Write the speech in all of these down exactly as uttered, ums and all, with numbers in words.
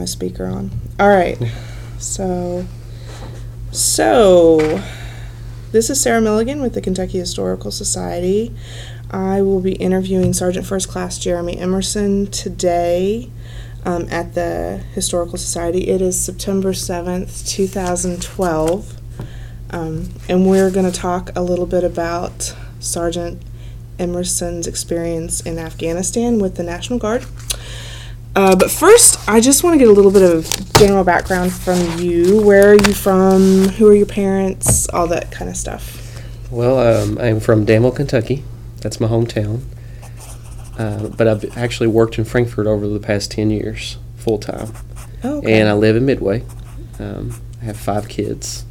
My speaker on. All right. So, so this is Sarah Milligan with the Kentucky Historical Society. I will be interviewing Sergeant First Class Jeremy Emerson today um, at the Historical Society. It is September seventh, two thousand twelve, um, and we're going to talk a little bit about Sergeant Emerson's experience in Afghanistan with the National Guard. Uh, but first, I just want to get a little bit of general background from you. Where are you from? Who are your parents? All that kind of stuff. Well, um, I'm from Danville, Kentucky. That's my hometown. Uh, but I've actually worked in Frankfort over the past ten years, full-time. Oh, okay. And I live in Midway. Um, I have five kids.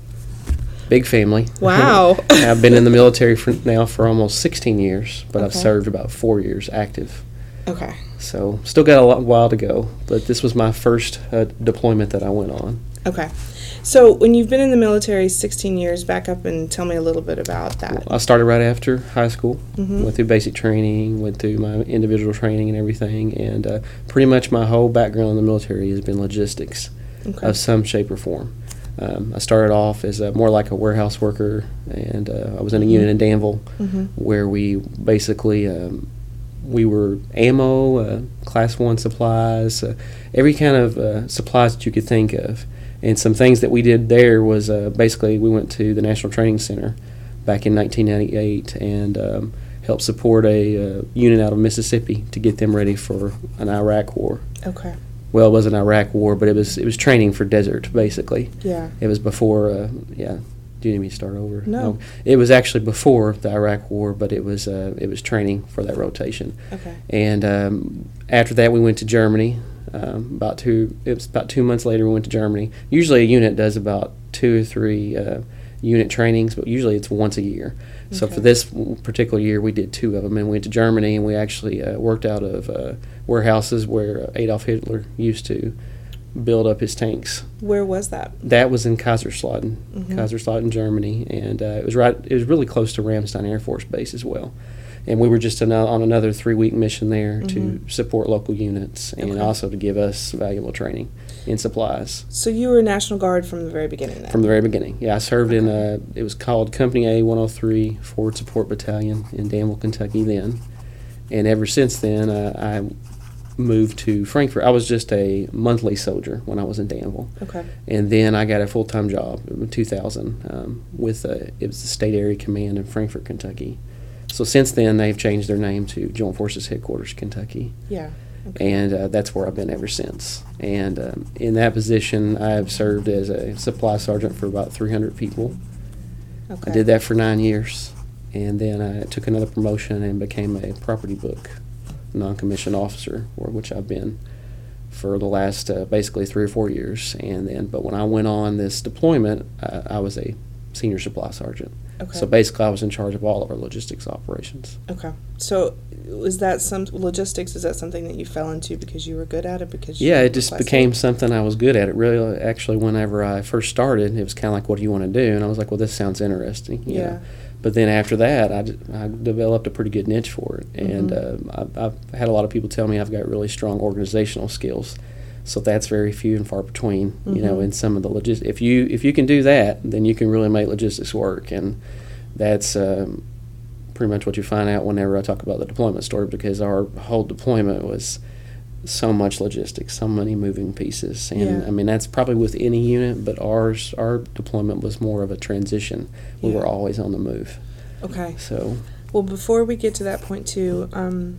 Big family. Wow. I've been in the military for now for almost sixteen years, but Okay. I've served about four years active. Okay. So still got a lot, while to go, but this was my first uh, deployment that I went on. Okay. So when you've been in the military sixteen years, back up and tell me a little bit about that. I started right after high school, Mhm. went through basic training, went through my individual training and everything, and uh, pretty much my whole background in the military has been logistics Okay. of some shape or form. Um, I started off as a, more like a warehouse worker, and uh, I was in a Mhm. unit in Danville Mhm. where we basically um, we were ammo, uh, class one supplies, uh, every kind of uh, supplies that you could think of. And some things that we did there was uh, basically we went to the National Training Center back in nineteen ninety-eight and um, helped support a uh, unit out of Mississippi to get them ready for an Iraq war. Okay. Well, it wasn't an Iraq war, but it was it was training for desert, basically. Yeah. It was before, uh, yeah. Do you need me to start over? No. It was actually before the Iraq War, but it was uh, it was training for that rotation. Okay. And um, after that, we went to Germany. Um, about two, it was about two months later we went to Germany. Usually, a unit does about two or three uh, unit trainings, but usually it's once a year. So Okay. for this particular year, we did two of them, and we went to Germany, and we actually uh, worked out of uh, warehouses where Adolf Hitler used to build up his tanks. Where was that? That was in Kaiserslautern, Mhm. Kaiserslautern, Germany, and uh, it was right. It was really close to Ramstein Air Force Base as well, and we were just on, on another three-week mission there to Mhm. support local units and Okay. also to give us valuable training in supplies So you were National Guard from the very beginning then? from the very beginning. Yeah, I served in a. It was called Company A one oh three Forward Support Battalion in Danville, Kentucky then, and ever since then uh, I moved to Frankfort. I was just a monthly soldier when I was in Danville. Okay. And then I got a full-time job in two thousand um, with a, it was the State Area Command in Frankfort, Kentucky. So since then, they've changed their name to Joint Forces Headquarters, Kentucky. Yeah. Okay. And uh, that's where I've been ever since. And um, in that position, I have served as a supply sergeant for about three hundred people. Okay. I did that for nine years. And then I took another promotion and became a property book non-commissioned officer, or which I've been for the last uh, basically three or four years. And then, but when I went on this deployment, uh, I was a senior supply sergeant. Okay. So basically, I was in charge of all of our logistics operations. Okay. So is that some logistics? Is that something that you fell into because you were good at it? Because you Yeah, it just requested became it? something I was good at. It really, actually, whenever I first started, it was kind of like, what do you want to do? And I was like, well, this sounds interesting. You Yeah. know? But then after that, I, d- I developed a pretty good niche for it. And Mhm. um, I, I've had a lot of people tell me I've got really strong organizational skills. So that's very few and far between, you know, Mhm. in some of the logistics. If you, if you can do that, then you can really make logistics work. And that's um, pretty much what you find out whenever I talk about the deployment story, because our whole deployment was so much logistics, so many moving pieces. And Yeah. I mean, that's probably with any unit, but ours, our deployment was more of a transition. We Yeah. were always on the move. Okay. So, Well, before we get to that point too, um,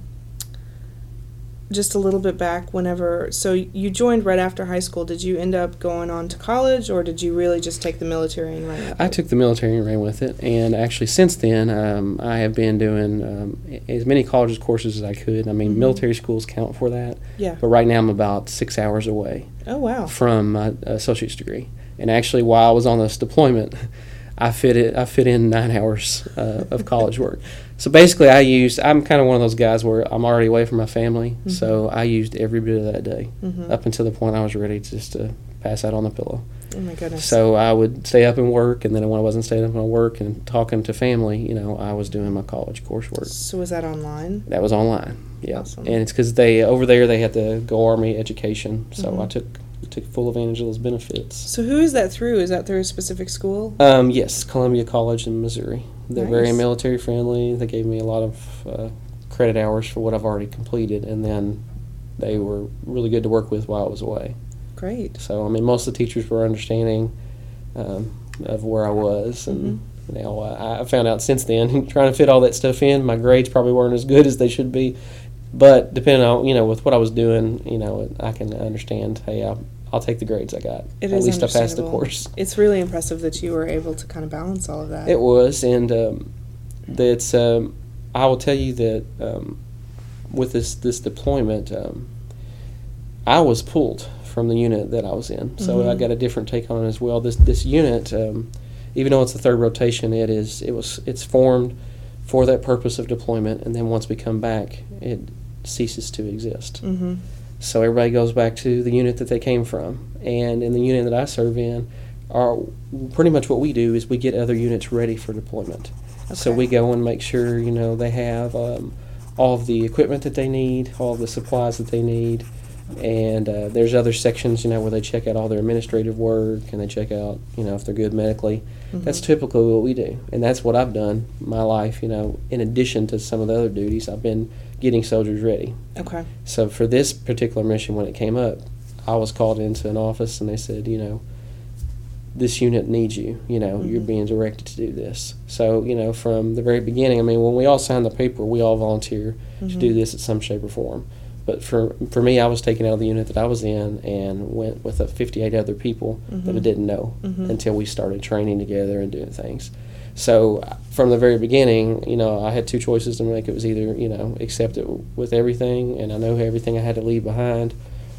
just a little bit back. Whenever, so you joined right after high school. Did you end up going on to college, or did you really just take the military and run with I it? took the military and ran with it, and actually since then um, I have been doing um, as many college courses as I could. I mean, Mhm. military schools count for that, Yeah. but right now I'm about six hours away Oh wow. from my associate's degree. And actually, while I was on this deployment, I fit it. I fit in nine hours uh, of college work. So basically, I used. I'm kind of one of those guys where I'm already away from my family, Mhm. so I used every bit of that day Mhm. up until the point I was ready to just to pass out on the pillow. Oh my goodness. So I would stay up and work, and then when I wasn't staying up and work and talking to family, you know, I was doing my college coursework. So was that online? That was online, yeah. Awesome. And it's because they over there they had to go Army education, so Mhm. I took took full advantage of those benefits. So who is that through? Is that through a specific school? Um, yes, Columbia College in Missouri. They're Nice. very military friendly. They gave me a lot of uh, credit hours for what I've already completed, and then they were really good to work with while I was away. Great. So, I mean, most of the teachers were understanding um, of where I was, and Mm-hmm. now I, I found out since then, trying to fit all that stuff in, my grades probably weren't as good as they should be. But depending on, you know, with what I was doing, you know, I can understand, hey, I'll, I'll take the grades I got. It At is least I passed the understandable. course. It's really impressive that you were able to kind of balance all of that. It was, and um, that's, um, I will tell you that um, with this, this deployment, um, I was pulled from the unit that I was in. So Mhm. I got a different take on it as well. This this unit, um, even though it's the third rotation, it is it was it's formed for that purpose of deployment, and then once we come back, it ceases to exist. Mm-hmm. So everybody goes back to the unit that they came from. And in the unit that I serve in, our, pretty much what we do is we get other units ready for deployment. So Okay. we go and make sure, you know, they have um, all of the equipment that they need, all of the supplies that they need. And uh, there's other sections, you know, where they check out all their administrative work and they check out, you know, if they're good medically. Mhm. That's typically what we do. And that's what I've done my life, you know, in addition to some of the other duties. I've been getting soldiers ready. Okay. So for this particular mission, when it came up, I was called into an office and they said, you know, this unit needs you. You know, you're Mhm. being directed to do this. So, you know, from the very beginning, I mean, when we all signed the paper, we all volunteer to Mhm. do this in some shape or form. But for for me, I was taken out of the unit that I was in and went with uh, fifty-eight other people that I Mhm. didn't know Mhm. until we started training together and doing things. So from the very beginning, you know, I had two choices to make. It was either, you know, accept it with everything, and I know everything I had to leave behind,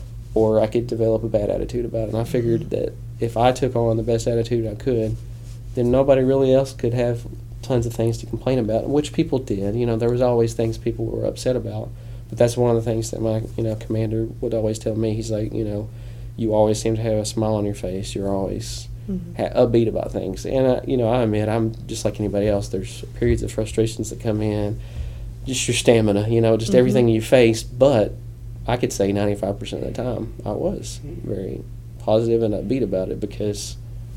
or I could develop a bad attitude about it. And I figured that if I took on the best attitude I could, then nobody really else could have tons of things to complain about, which people did. You know, there was always things people were upset about. But that's one of the things that my, you know, commander would always tell me. He's like, you know, you always seem to have a smile on your face. You're always Mhm. ha- upbeat about things. And, I, you know, I admit I'm just like anybody else. There's periods of frustrations that come in, just your stamina, you know, just Mhm. everything you face. But I could say ninety-five percent of the time I was very positive and upbeat about it because,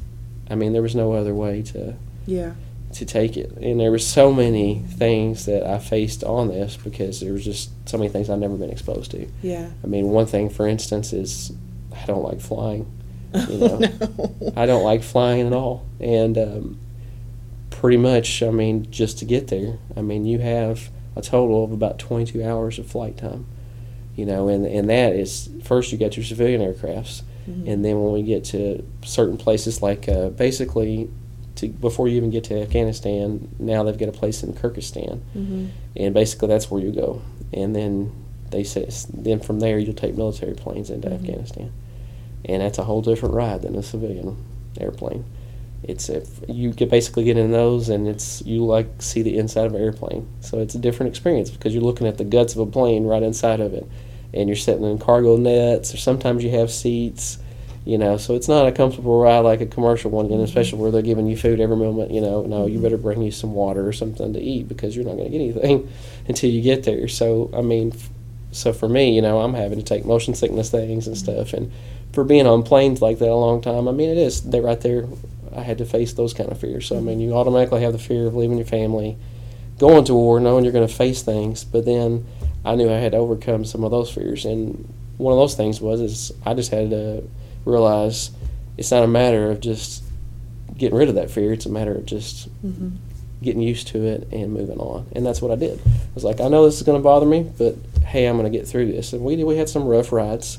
I mean, there was no other way to Yeah. to take it. And there were so many things that I faced on this because there was just so many things I've never been exposed to. Yeah. I mean, one thing, for instance, is I don't like flying. You know, no. I don't like flying at all. And um, pretty much, I mean, just to get there, I mean, you have a total of about twenty-two hours of flight time. You know, and, and that is, first you got your civilian aircrafts, Mhm. and then when we get to certain places like uh, basically to, before you even get to Afghanistan, now they've got a place in Kyrgyzstan, Mhm. and basically that's where you go. And then they say, then from there you'll take military planes into Mhm. Afghanistan, and that's a whole different ride than a civilian airplane. It's if you get basically get in those, and it's you like see the inside of an airplane, so it's a different experience because you're looking at the guts of a plane right inside of it, and you're sitting in cargo nets, or sometimes you have seats. You know, so it's not a comfortable ride like a commercial one, and especially where they're giving you food every moment. You know, no, you better bring you some water or something to eat because you're not going to get anything until you get there. So, I mean, f- so for me, you know, I'm having to take motion sickness things and stuff, and for being on planes like that a long time, I mean, it is, they're right there. I had to face those kind of fears. So, I mean, you automatically have the fear of leaving your family, going to war, knowing you're going to face things, but then I knew I had to overcome some of those fears, and one of those things was is I just had to realize it's not a matter of just getting rid of that fear. It's a matter of just Mhm. getting used to it and moving on. And that's what I did. I was like, I know this is going to bother me, but hey, I'm going to get through this. And we we had some rough rides.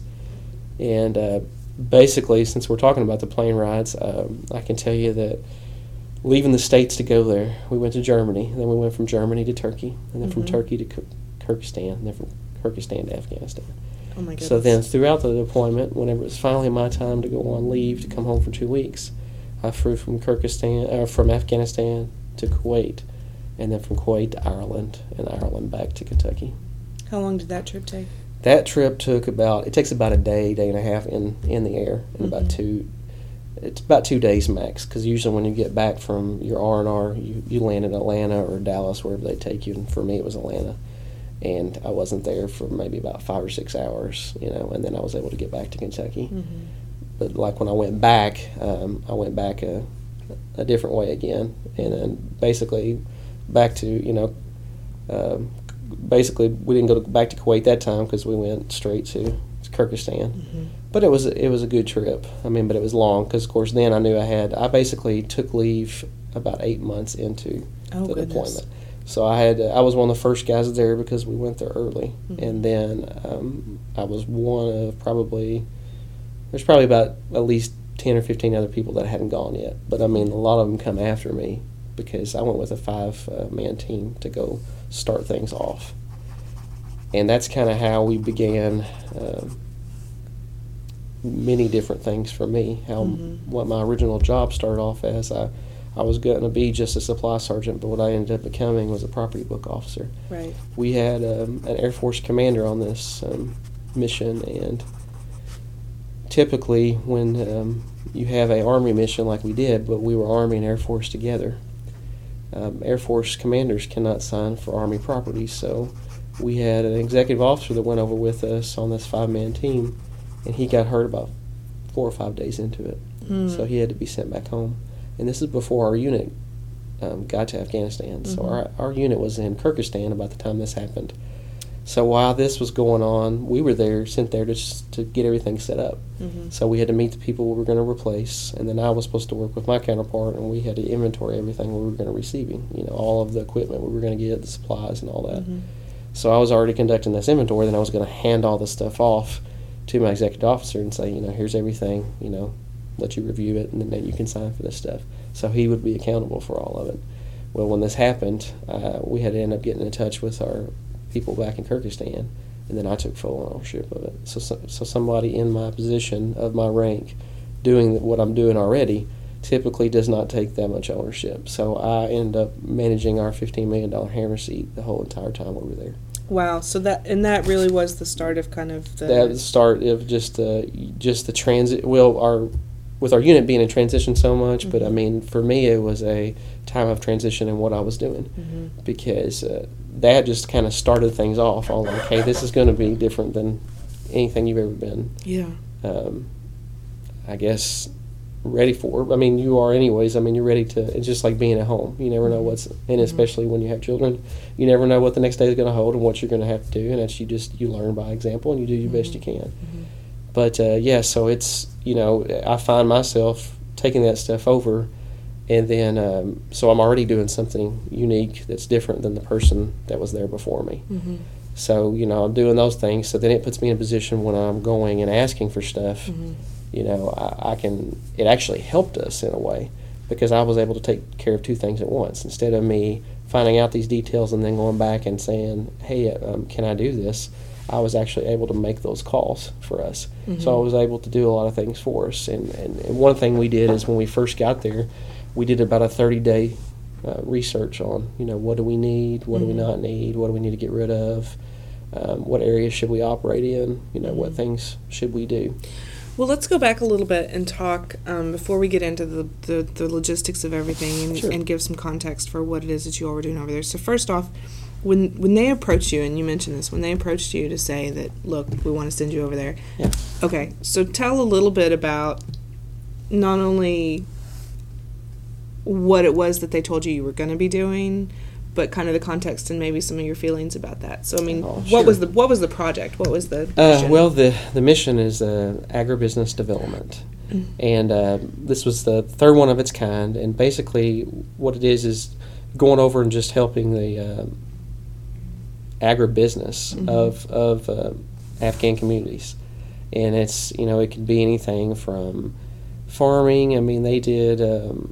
And uh, basically, since we're talking about the plane rides, um, I can tell you that leaving the States to go there, we went to Germany. And then we went from Germany to Turkey. And then from Mhm. Turkey to Kyr- Kyrgyzstan. And then from Kyrgyzstan to Afghanistan. Oh my goodness. So then throughout the deployment, whenever it was finally my time to go on leave to come home for two weeks, I flew from Kyrgyzstan, uh, from Afghanistan to Kuwait, and then from Kuwait to Ireland, and Ireland back to Kentucky. How long did that trip take? That trip took about, it takes about a day, day and a half in, in the air, and about Mhm. two, it's about two days max, because usually when you get back from your R and R, you, you land in Atlanta or Dallas, wherever they take you, and for me it was Atlanta. and I wasn't there for maybe about five or six hours, you know, and then I was able to get back to Kentucky. Mm-hmm. But like when I went back, um, I went back a, a different way again, and then basically back to, you know, um, basically we didn't go to, back to Kuwait that time because we went straight to, to Kyrgyzstan. Mm-hmm. But it was it was a good trip. I mean, but it was long because of course then I knew I had I basically took leave about eight months into Oh, the goodness. deployment. So I had I was one of the first guys there because we went there early, Mm-hmm. and then um, I was one of probably there's probably about at least ten or fifteen other people that hadn't gone yet. But I mean, a lot of them come after me because I went with a five uh, man team to go start things off, and that's kind of how we began. Uh, many different things for me. How Mm-hmm. what my original job started off as. I I was going to be just a supply sergeant, but what I ended up becoming was a property book officer. Right. We had um, an Air Force commander on this um, mission, and typically when um, you have a Army mission like we did, but we were Army and Air Force together, um, Air Force commanders cannot sign for Army property, so we had an executive officer that went over with us on this five-man team, and he got hurt about four or five days into it, Mm. so he had to be sent back home. And this is before our unit um, got to Afghanistan. Mm-hmm. So our, our unit was in Kyrgyzstan about the time this happened. So while this was going on, we were there, sent there to just to get everything set up. Mm-hmm. So we had to meet the people we were going to replace, and then I was supposed to work with my counterpart, and we had to inventory everything we were going to receiving. You know, all of the equipment we were going to get, the supplies, and all that. Mm-hmm. So I was already conducting this inventory. Then I was going to hand all this stuff off to my executive officer and say, you know, here's everything. You know, let you review it, and then you can sign for this stuff. So he would be accountable for all of it. Well, when this happened, uh, we had to end up getting in touch with our people back in Kyrgyzstan, and then I took full ownership of it. So, so, so somebody in my position of my rank doing what I'm doing already typically does not take that much ownership. So I ended up managing our fifteen million dollars hammer seat the whole entire time we were there. Wow. So that and that really was the start of kind of the. That was the start of just uh, just the transit. Well, our with our unit being in transition so much, mm-hmm. but I mean, for me, it was a time of transition in what I was doing, mm-hmm. because uh, that just kind of started things off. All like, hey, this is going to be different than anything you've ever been. Yeah. Um, I guess ready for. I mean, you are anyways. I mean, you're ready to. It's just like being at home. You never know what's, and especially when you have children, you never know what the next day is going to hold and what you're going to have to do. And that's you just you learn by example and you do your mm-hmm. best you can. Mm-hmm. But uh, yeah, so it's you know I find myself taking that stuff over, and then um, so I'm already doing something unique that's different than the person that was there before me. Mm-hmm. So you know I'm doing those things. So then it puts me in a position when I'm going and asking for stuff. Mm-hmm. You know I, I can. It actually helped us in a way because I was able to take care of two things at once instead of me finding out these details and then going back and saying, "Hey, um, can I do this?" I was actually able to make those calls for us. Mm-hmm. So I was able to do a lot of things for us. And, and, and one thing we did is when we first got there, we did about a thirty-day uh, research on, you know, what do we need, what mm-hmm. do we not need, what do we need to get rid of, um, what areas should we operate in, you know, mm-hmm. what things should we do. Well, let's go back a little bit and talk, um, before we get into the, the, the logistics of everything and, Sure. and give some context for what it is that you all were doing over there. So first off, when when they approached you, and you mentioned this, when they approached you to say that, look, we want to send you over there. Yeah. Okay, so tell a little bit about not only what it was that they told you you were going to be doing, but kind of the context and maybe some of your feelings about that. So I mean, Oh, what sure. was the what was the project? What was the Uh, mission? well, the, the mission is uh, agribusiness development. Mm. And uh, this was the third one of its kind. And basically what it is is going over and just helping the uh, agribusiness Mhm. of, of uh, Afghan communities. And it's, you know, it could be anything from farming. I mean, they did, um,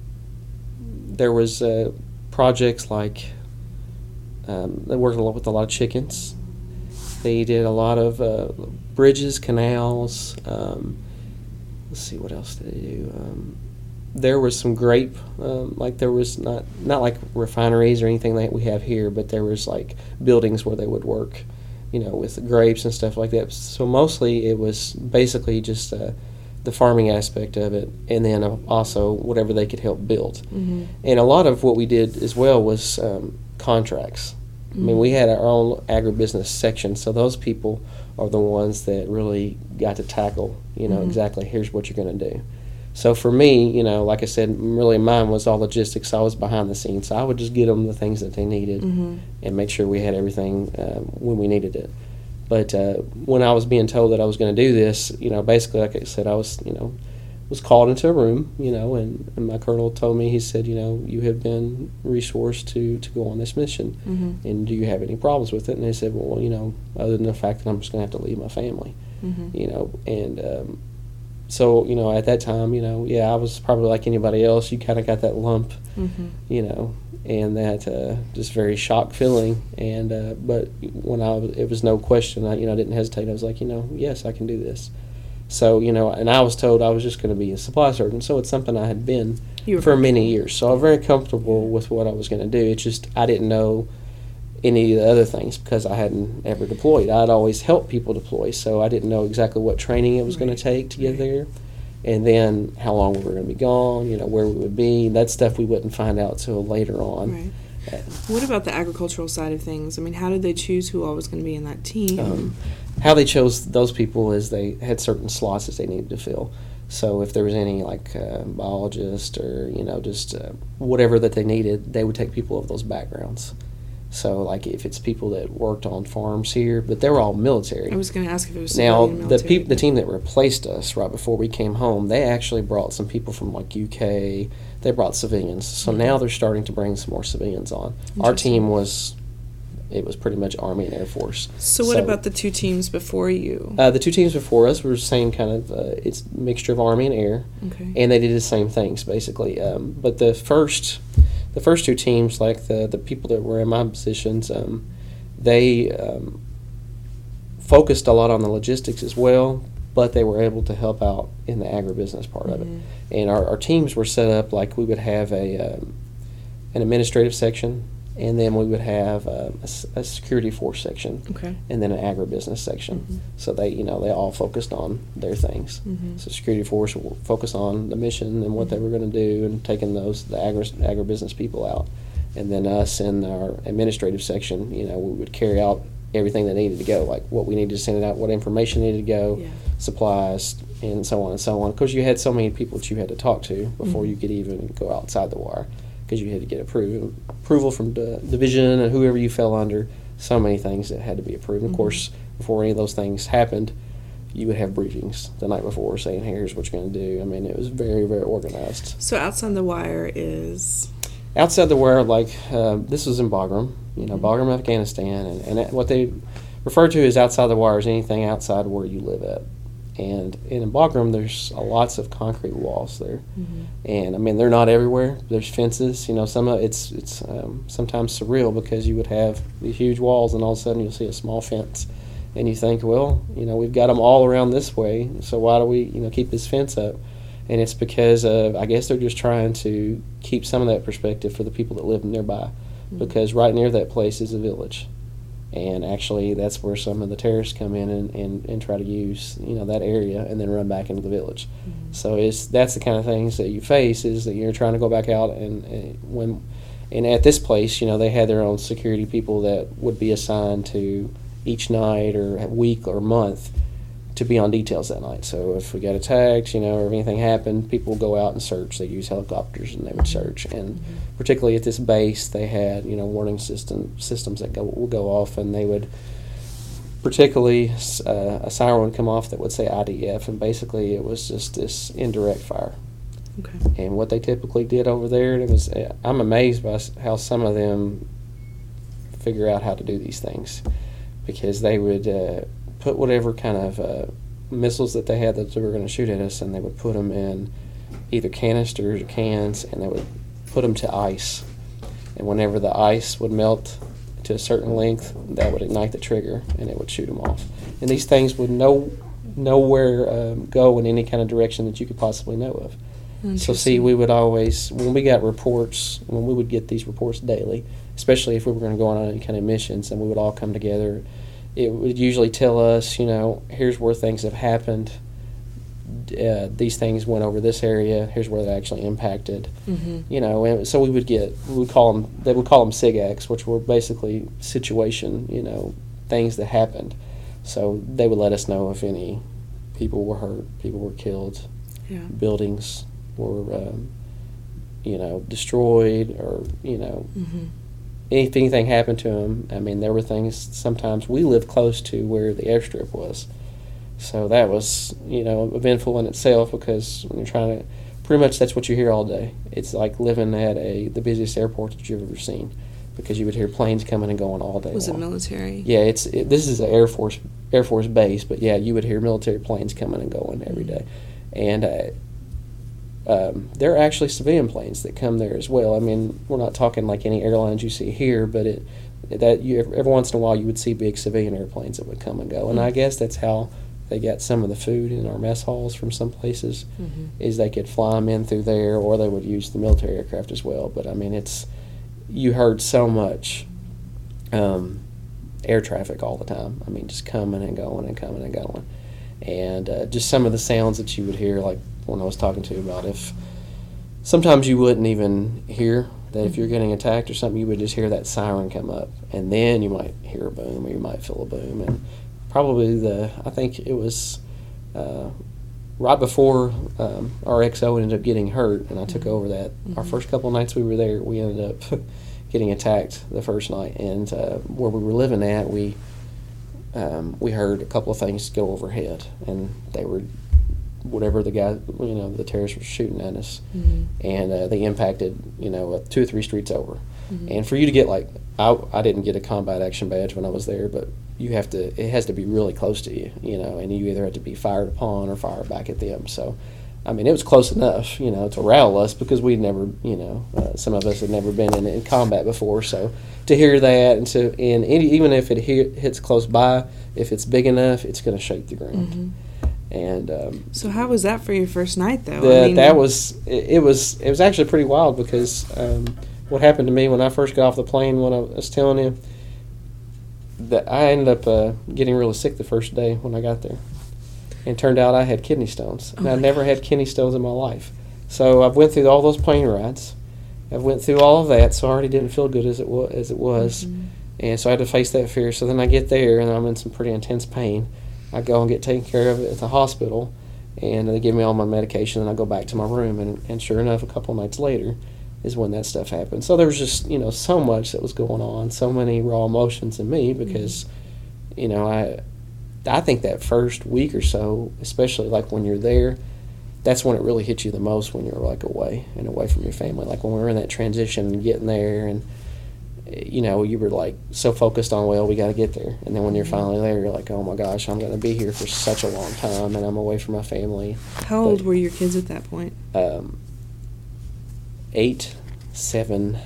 there was uh, projects like, um, they worked a lot with a lot of chickens. They did a lot of uh, bridges, canals. Um, let's see, what else did they do? Um, there was some grape, um, like there was not not like refineries or anything like we have here, but there was like buildings where they would work, you know, with the grapes and stuff like that. So mostly it was basically just uh, the farming aspect of it, and then also whatever they could help build. Mm-hmm. And a lot of what we did as well was um, contracts. I mean, we had our own agribusiness section, so those people are the ones that really got to tackle, you know, Mhm. exactly here's what you're going to do. So for me, you know, like I said, really mine was all logistics. I was behind the scenes. So I would just get them the things that they needed Mhm. and make sure we had everything um, when we needed it. But uh, when I was being told that I was going to do this, you know, basically, like I said, I was, you know, was called into a room, you know, and, and my colonel told me, he said, you know, you have been resourced to, to go on this mission, Mhm. and do you have any problems with it? And they said, well, you know, other than the fact that I'm just going to have to leave my family, Mhm. you know, and um, so, you know, at that time, you know, yeah, I was probably like anybody else. You kind of got that lump, Mhm. you know, and that uh, just very shocked feeling. And uh, but when I was, it was no question. I, you know, didn't hesitate. I was like, you know, yes, I can do this. So, you know, and I was told I was just going to be a supply sergeant. So it's something I had been You were for many comfortable. years. So I'm very comfortable with what I was going to do. It's just I didn't know any of the other things because I hadn't ever deployed. I'd always helped people deploy, so I didn't know exactly what training it was going Right. to take to get Right. there, and then how long we were going to be gone, you know, where we would be. That stuff we wouldn't find out till later on. Right. Uh, What about the agricultural side of things? I mean, how did they choose who all was going to be in that team? Um, how they chose those people is they had certain slots that they needed to fill. So if there was any like uh, biologist or you know just uh, whatever that they needed, they would take people of those backgrounds. So like if it's people that worked on farms here, but they were all military. I was going to ask if it was Now civilian, the military, peop, the but- team that replaced us right before we came home, they actually brought some people from like U K. They brought civilians, so Mhm. now they're starting to bring some more civilians on. Our Interesting. team was, it was pretty much Army and Air Force. So what about the two teams before you? Uh, the two teams before us were the same kind of, uh, it's a mixture of Army and Air, Okay. and they did the same things basically. Um, but the first, the first two teams, like the the people that were in my positions, um, they um, focused a lot on the logistics as well, but they were able to help out in the agribusiness part of it. Mhm. And our, our teams were set up like we would have a um, an administrative section, and then we would have um, a, s- a security force section, Okay. and then an agribusiness section. Mhm. So they, you know, they all focused on their things. Mhm. So security force will focus on the mission and what they were going to do, and taking those the agri- agribusiness people out, and then us in our administrative section, you know, we would carry out everything that needed to go, like what we needed to send it out, what information needed to go, Yeah. supplies, and so on and so on. Because you had so many people that you had to talk to before Mhm. you could even go outside the wire, because you had to get approval approval from the division and whoever you fell under. So many things that had to be approved. Of Mhm. course, before any of those things happened, you would have briefings the night before saying, "Hey, here's what you're going to do." I mean, it was very, very organized. So outside the wire is Outside the wire, like uh, this was in Bagram, you know, Mhm. Bagram, Afghanistan, and, and that- what they refer to as outside the wire is anything outside where you live at. And, and in Bagram, there's uh, lots of concrete walls there, Mhm. and I mean they're not everywhere. There's fences, you know. Some of it's it's um, sometimes surreal because you would have these huge walls, and all of a sudden you'll see a small fence, and you think, well, you know, we've got them all around this way, so why do we, you know, keep this fence up? And it's because of, I guess they're just trying to keep some of that perspective for the people that live nearby, Mhm. because right near that place is a village, and actually that's where some of the terrorists come in and, and, and try to use, you know, that area and then run back into the village. Mhm. So it's that's the kind of things that you face, is that you're trying to go back out, and, and when and at this place, you know, they had their own security people that would be assigned to each night or week or month to be on details that night. So if we got attacked, you know, or if anything happened, people would go out and search. They use helicopters and they would search. And Mhm. particularly at this base, they had, you know, warning system systems that go will go off, and they would particularly uh, a siren would come off that would say I D F, and basically it was just this indirect fire. Okay. And what they typically did over there, it was uh, I'm amazed by s- how some of them figure out how to do these things, because they would uh, put whatever kind of uh, missiles that they had that they were going to shoot at us, and they would put them in either canisters or cans, and they would put them to ice. And whenever the ice would melt to a certain length, that would ignite the trigger, and it would shoot them off. And these things would no nowhere um, go in any kind of direction that you could possibly know of. So see, we would always, when we got reports, when we would get these reports daily, especially if we were going to go on any kind of missions, and we would all come together, it would usually tell us, you know, here's where things have happened. uh, these things went over this area. Here's where they actually impacted. Mm-hmm. You know, and so we would get we would call them they would call them SIGACs, which were basically situation, you know, things that happened. So they would let us know if any people were hurt, people were killed, Yeah. buildings were, um, you know, destroyed, or you know, Mm-hmm. if anything happened to them. I mean, there were things. Sometimes we lived close to where the airstrip was, so that was, you know, eventful in itself, because when you're trying to, pretty much that's what you hear all day. It's like living at a the busiest airport that you've ever seen, because you would hear planes coming and going all day Was long. it military? Yeah, it's it, this is an Air Force Air Force base, but yeah, you would hear military planes coming and going every day, and uh, um, there are actually civilian planes that come there as well. I mean, we're not talking like any airlines you see here, but it that you every once in a while you would see big civilian airplanes that would come and go, and I guess that's how they got some of the food in our mess halls from some places, Mm-hmm. is they could fly them in through there, or they would use the military aircraft as well. But I mean, it's you heard so much um, air traffic all the time. I mean, just coming and going and coming and going, and uh, just some of the sounds that you would hear, like when I was talking to you about, if sometimes you wouldn't even hear that if you're getting attacked or something, you would just hear that siren come up, and then you might hear a boom, or you might feel a boom, and probably the I think it was uh, right before um, our X O ended up getting hurt, and I took over that. Our first couple of nights we were there, we ended up getting attacked the first night, and uh, where we were living at, we um, we heard a couple of things go overhead, and they were whatever the guy, you know, the terrorists were shooting at us, Mm-hmm. and uh, they impacted, you know, two or three streets over. Mm-hmm. And for you to get like, I, I didn't get a combat action badge when I was there, but you have to, it has to be really close to you, you know, and you either have to be fired upon or fire back at them. So, I mean, it was close enough, you know, to rattle us, because we'd never, you know, uh, some of us had never been in, in combat before. So to hear that, and to, and any, even if it hit, hits close by, if it's big enough, it's going to shake the ground. Mm-hmm. And um, So how was that for your first night, though? the, I mean, that was it, it was it was actually pretty wild, because um, what happened to me when I first got off the plane, when I was telling you that I ended up uh, getting really sick the first day when I got there, and it turned out I had kidney stones, and Oh I my never had kidney stones in my life. So I went through all those plane rides, I went through all of that, so I already didn't feel good as it was as it was, Mhm. and so I had to face that fear. So then I get there, and I'm in some pretty intense pain. I go and get taken care of at the hospital, and they give me all my medication, and I go back to my room, and, and sure enough, a couple of nights later is when that stuff happened. So there was just, you know, so much that was going on, so many raw emotions in me, because, mm-hmm. you know, I I think that first week or so, especially like when you're there, that's when it really hits you the most, when you're like away and away from your family. Like when we were in that transition and getting there, and you know, you were like so focused on, well, we got to get there. And then when you're finally there, you're like, oh my gosh, I'm going to be here for such a long time, and I'm away from my family. How old But, were your kids at that point? Um, eight, seven,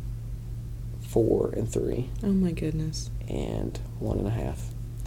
four, and three, Oh my goodness. and one and a half.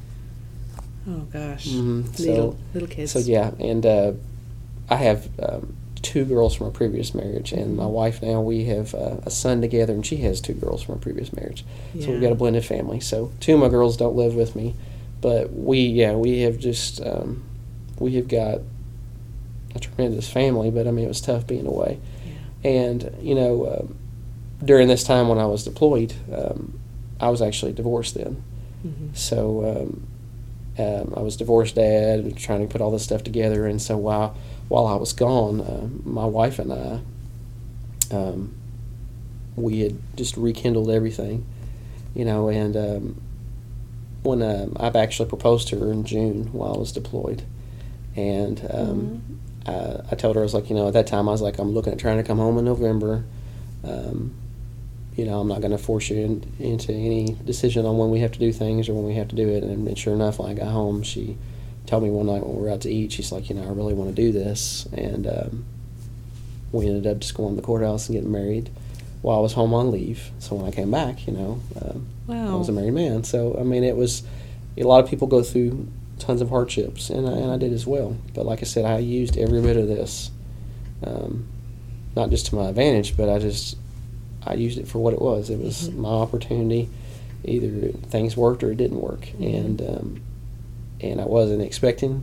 Oh gosh. Mhm. Little So, little kids. so yeah, and uh, I have um, two girls from a previous marriage, and my wife now, we have uh, a son together, and she has two girls from a previous marriage. So we've Yeah. got a blended family. So two of my girls don't live with me, but we, yeah, we have just, um, we have got a tremendous family, but I mean, it was tough being away. Yeah. And, you know, um, during this time when I was deployed, um, I was actually divorced then. Mm-hmm. So um, um, I was divorced dad, and trying to put all this stuff together. And so while while I was gone, uh, my wife and I, um, we had just rekindled everything, you know. And um, when um, I've actually proposed to her in June while I was deployed, and um, Mm-hmm. I, I told her, I was like, you know, at that time I was like, I'm looking at trying to come home in November. Um, you know, I'm not going to force you in, into any decision on when we have to do things or when we have to do it. And, and sure enough, when I got home, she told me one night when we were out to eat, she's like, you know, I really want to do this. And um, we ended up just going to the courthouse and getting married while I was home on leave. So when I came back, you know, um, Wow. I was a married man. So, I mean, it was, a lot of people go through tons of hardships, and I, and I did as well. But like I said, I used every bit of this, um, not just to my advantage, but I just, I used it for what it was. It was Mm-hmm. my opportunity. Either things worked or it didn't work, Mm-hmm. and um, and I wasn't expecting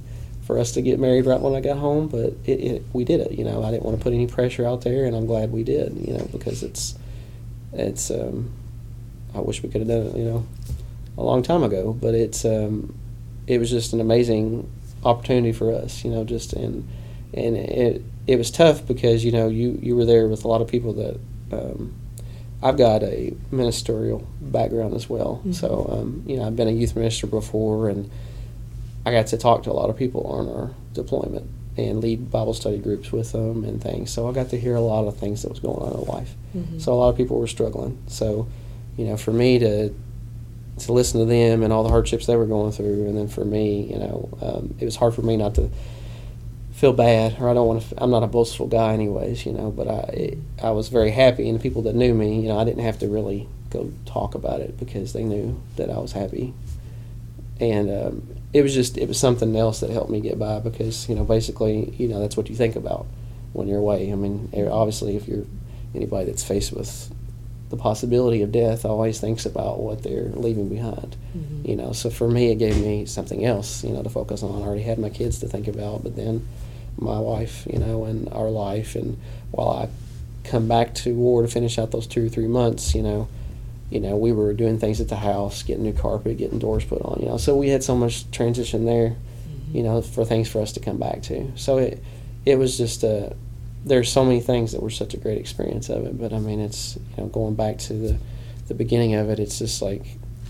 for us to get married right when I got home, but it, it, we did it. You know, I didn't want to put any pressure out there, and I'm glad we did. You know, because it's it's. Um, I wish we could have done it, you know, a long time ago. But it's um, it was just an amazing opportunity for us. You know, just and and it it was tough because you know you you were there with a lot of people that. Um, I've got a ministerial background as well, mm-hmm. so um, you know I've been a youth minister before, and I got to talk to a lot of people on our deployment and lead Bible study groups with them and things. So I got to hear a lot of things that was going on in life. Mm-hmm. So a lot of people were struggling. So, you know, for me to to listen to them and all the hardships they were going through, and then for me, you know, um, it was hard for me not to feel bad, or I don't want to. I'm not a boastful guy, anyways, you know. But I, I was very happy, and the people that knew me, you know, I didn't have to really go talk about it because they knew that I was happy, and um, it was just it was something else that helped me get by because you know basically you know that's what you think about when you're away. I mean, obviously, if you're anybody that's faced with the possibility of death, always thinks about what they're leaving behind. Mm-hmm. You know, so for me, it gave me something else, you know, to focus on. I already had my kids to think about, but then my wife, you know, and our life. And while I come back to war to finish out those two or three months, you know, you know, we were doing things at the house, getting new carpet, getting doors put on, you know. So we had so much transition there, mm-hmm. you know, for things for us to come back to. So it it was just a, there's so many things that were such a great experience of it. But I mean, it's, you know, going back to the, the beginning of it, it's just like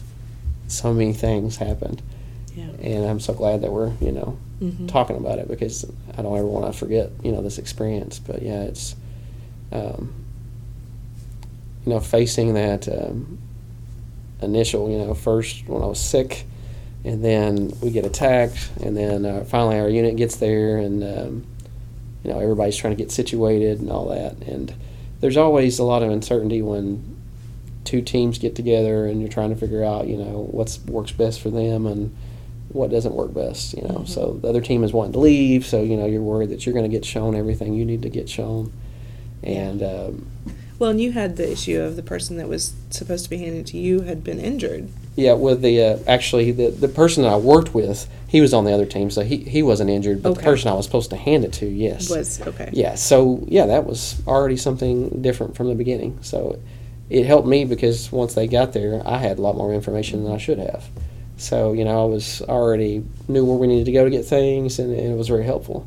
so many things happened. Yeah. And I'm so glad that we're, you know, mm-hmm. talking about it because I don't ever want to forget, you know, this experience. But yeah, it's, um, you know, facing that um, initial, you know, first when I was sick, and then we get attacked, and then uh, finally our unit gets there, and, um, you know, everybody's trying to get situated and all that. And there's always a lot of uncertainty when two teams get together and you're trying to figure out, you know, what works best for them and what doesn't work best, you know. Mm-hmm. So the other team is wanting to leave, so, you know, you're worried that you're going to get shown everything you need to get shown. And yeah. um, well, and you had the issue of the person that was supposed to be handed to you had been injured. Yeah, with the uh, actually the the person that I worked with, he was on the other team, so he, he wasn't injured. But okay. the person I was supposed to hand it to, yes, was okay. Yeah, so yeah, that was already something different from the beginning. So it helped me because once they got there, I had a lot more information than I should have. So you know, I was already knew where we needed to go to get things, and, and it was very helpful.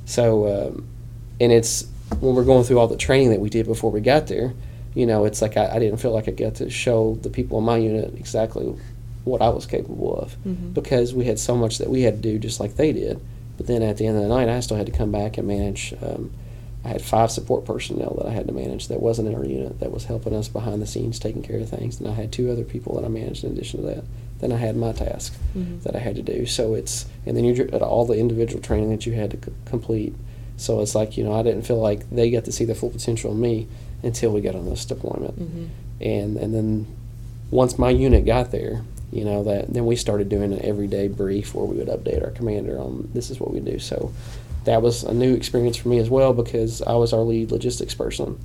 So um, and it's when we're going through all the training that we did before we got there. You know, it's like I, I didn't feel like I got to show the people in my unit exactly what I was capable of mm-hmm. because we had so much that we had to do just like they did. But then at the end of the night, I still had to come back and manage. Um, I had five support personnel that I had to manage that wasn't in our unit that was helping us behind the scenes, taking care of things. And I had two other people that I managed in addition to that. Then I had my task mm-hmm. that I had to do. So it's, and then you're at all the individual training that you had to c- complete. So it's like, you know, I didn't feel like they got to see the full potential of me until we got on this deployment. Mm-hmm. And and then once my unit got there, you know, that then we started doing an everyday brief where we would update our commander on this is what we do. So that was a new experience for me as well because I was our lead logistics person.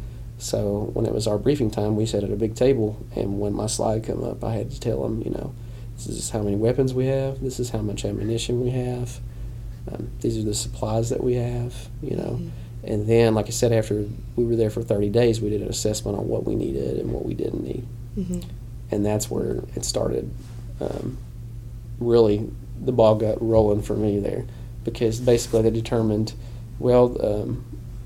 So when it was our briefing time, we sat at a big table, and when my slide came up, I had to tell them, you know, this is how many weapons we have, this is how much ammunition we have, um, these are the supplies that we have, you know. Mm-hmm. And then, like I said, after we were there for thirty days, we did an assessment on what we needed and what we didn't need. Mm-hmm. And that's where it started. Um, really, the ball got rolling for me there because basically they determined, well, um,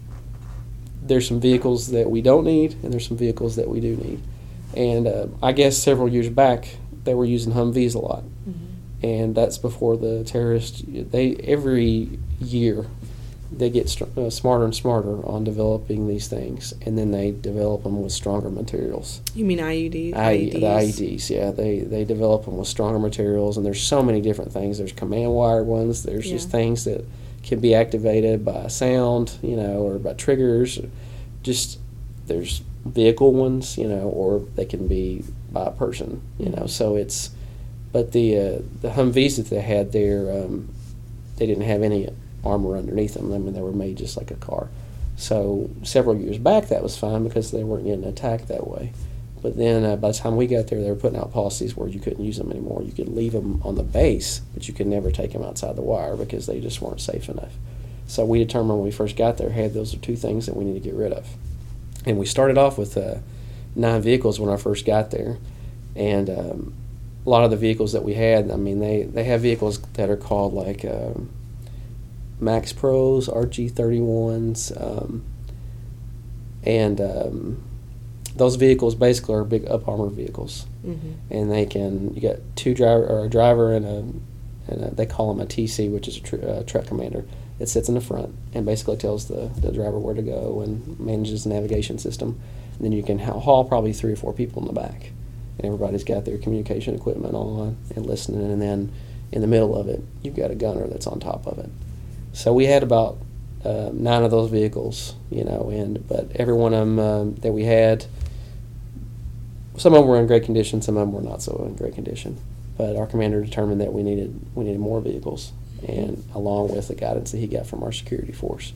there's some vehicles that we don't need and there's some vehicles that we do need. And uh, I guess several years back, they were using Humvees a lot. Mm-hmm. And that's before the terrorists, they every year, they get st- uh, smarter and smarter on developing these things, and then they develop them with stronger materials. You mean I U Ds? I, the I U Ds, yeah. They they develop them with stronger materials, and there's so many different things. There's command wire ones. There's yeah. just things that can be activated by sound, you know, or by triggers. Just there's vehicle ones, you know, or they can be by a person, you know. So it's, but the uh, the Humvees that they had there, um, they didn't have any armor underneath them. I mean, they were made just like a car. So several years back, that was fine because they weren't getting attacked that way. But then uh, by the time we got there, they were putting out policies where you couldn't use them anymore. You could leave them on the base, but you could never take them outside the wire because they just weren't safe enough. So we determined when we first got there, hey, those are two things that we need to get rid of. And we started off with uh, nine vehicles when I first got there. And um, a lot of the vehicles that we had, I mean, they, they have vehicles that are called like um, Max Pros, R G thirty-ones, um, and um, those vehicles basically are big up armored vehicles, mm-hmm. and they can, you got two driver or a driver and a, and a, they call them a T C, which is a tr- uh, truck commander. It sits in the front and basically tells the, the driver where to go and manages the navigation system. And then you can haul probably three or four people in the back, and everybody's got their communication equipment on and listening. And then in the middle of it, you've got a gunner that's on top of it. So we had about uh, nine of those vehicles, you know, and but every one of them um, that we had, some of them were in great condition, some of them were not so in great condition. But our commander determined that we needed we needed more vehicles, and along with the guidance that he got from our security force.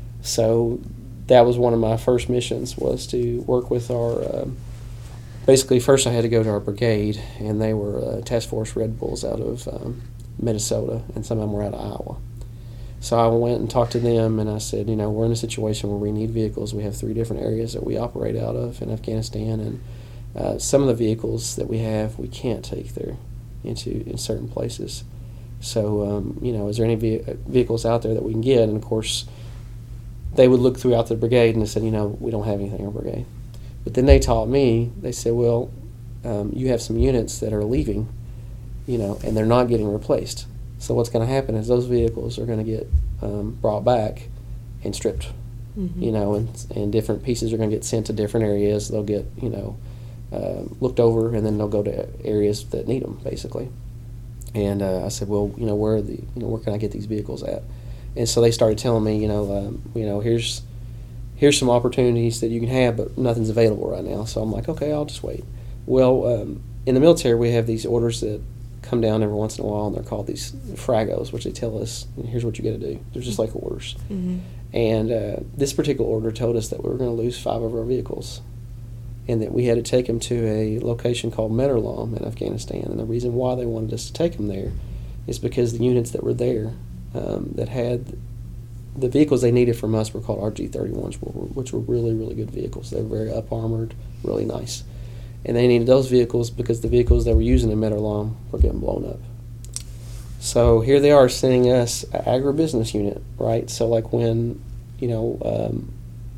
So that was one of my first missions, was to work with our, um, basically first I had to go to our brigade, and they were uh, Task Force Red Bulls out of um, Minnesota, and some of them were out of Iowa. So I went and talked to them, and I said, you know, we're in a situation where we need vehicles. We have three different areas that we operate out of in Afghanistan, and uh, some of the vehicles that we have, we can't take there into in certain places. So, um, you know, is there any ve- vehicles out there that we can get? And, of course, they would look throughout the brigade and they said, you know, we don't have anything in our brigade. But then they taught me, they said, well, um, you have some units that are leaving, you know, and they're not getting replaced. So what's going to happen is those vehicles are going to get um, brought back and stripped, mm-hmm. you know, and, and different pieces are going to get sent to different areas. They'll get, you know, uh, looked over, and then they'll go to areas that need them, basically. And uh, I said, well, you know, where are the, you know, where can I get these vehicles at? And so they started telling me, you know, um, you know, here's here's some opportunities that you can have, but nothing's available right now. So I'm like, okay, I'll just wait. Well, um, in the military, we have these orders that come down every once in a while, and they're called these fragos, which they tell us, here's what you got to do. They're just like orders. Mm-hmm. And uh, this particular order told us that we were going to lose five of our vehicles, and that we had to take them to a location called Meterlom in Afghanistan. And the reason why they wanted us to take them there is because the units that were there um, that had the vehicles they needed from us were called R G thirty-ones, which were really, really good vehicles. They were very up-armored, really nice. And they needed those vehicles because the vehicles they were using in Meterlom were getting blown up. So here they are sending us an agribusiness unit, right? So like when, you know, um,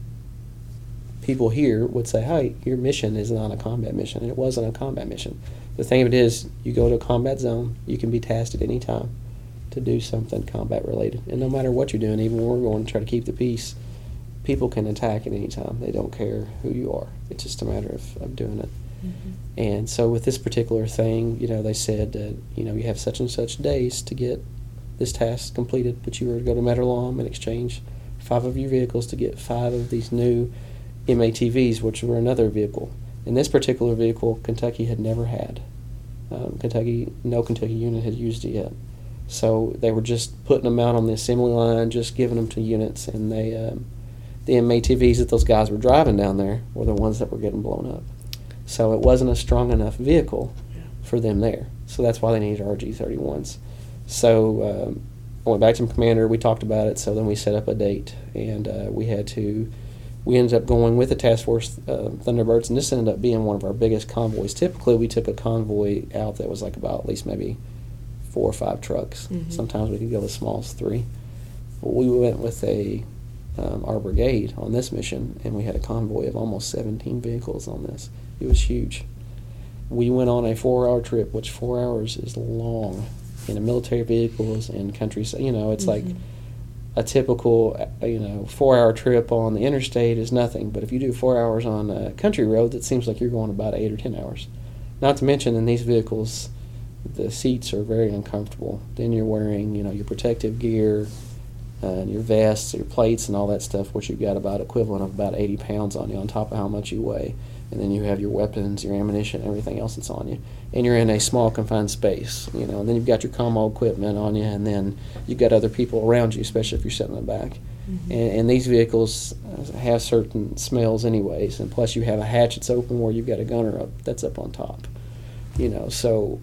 people here would say, hey, your mission is not a combat mission. And it wasn't a combat mission. The thing of it is, you go to a combat zone, you can be tasked at any time to do something combat related. And no matter what you're doing, even when we're going to try to keep the peace, people can attack at any time. They don't care who you are. It's just a matter of, of doing it. Mm-hmm. And so with this particular thing, you know, they said that, you know, you have such and such days to get this task completed, but you were to go to Meterlom and exchange five of your vehicles to get five of these new M A T Vs, which were another vehicle. And this particular vehicle, Kentucky had never had. Um, Kentucky, no Kentucky unit had used it yet. So they were just putting them out on the assembly line, just giving them to units, and they, um, the M A T Vs that those guys were driving down there were the ones that were getting blown up. So it wasn't a strong enough vehicle for them there. So that's why they needed R G thirty-ones. So um, I went back to my commander. We talked about it. So then we set up a date, and uh, we had to. We ended up going with the Task Force uh, Thunderbirds, and this ended up being one of our biggest convoys. Typically, we took a convoy out that was like about at least maybe four or five trucks. Mm-hmm. Sometimes we could go as small as three. But we went with a um, our brigade on this mission, and we had a convoy of almost seventeen vehicles on this. It was huge. We went on a four-hour trip, which four hours is long in a military vehicles and countries. You know, it's mm-hmm. like a typical, you know, four-hour trip on the interstate is nothing. But if you do four hours on a country road, it seems like you're going about eight or ten hours. Not to mention, in these vehicles, the seats are very uncomfortable. Then you're wearing, you know, your protective gear, uh, and your vests, your plates, and all that stuff, which you've got about equivalent of about eighty pounds on you on top of how much you weigh. And then you have your weapons, your ammunition, everything else that's on you. And you're in a small confined space, you know. And then you've got your commo equipment on you, and then you've got other people around you, especially if you're sitting in the back. Mm-hmm. And, and these vehicles have certain smells anyways, and plus you have a hatch that's open where you've got a gunner up that's up on top. You know, so,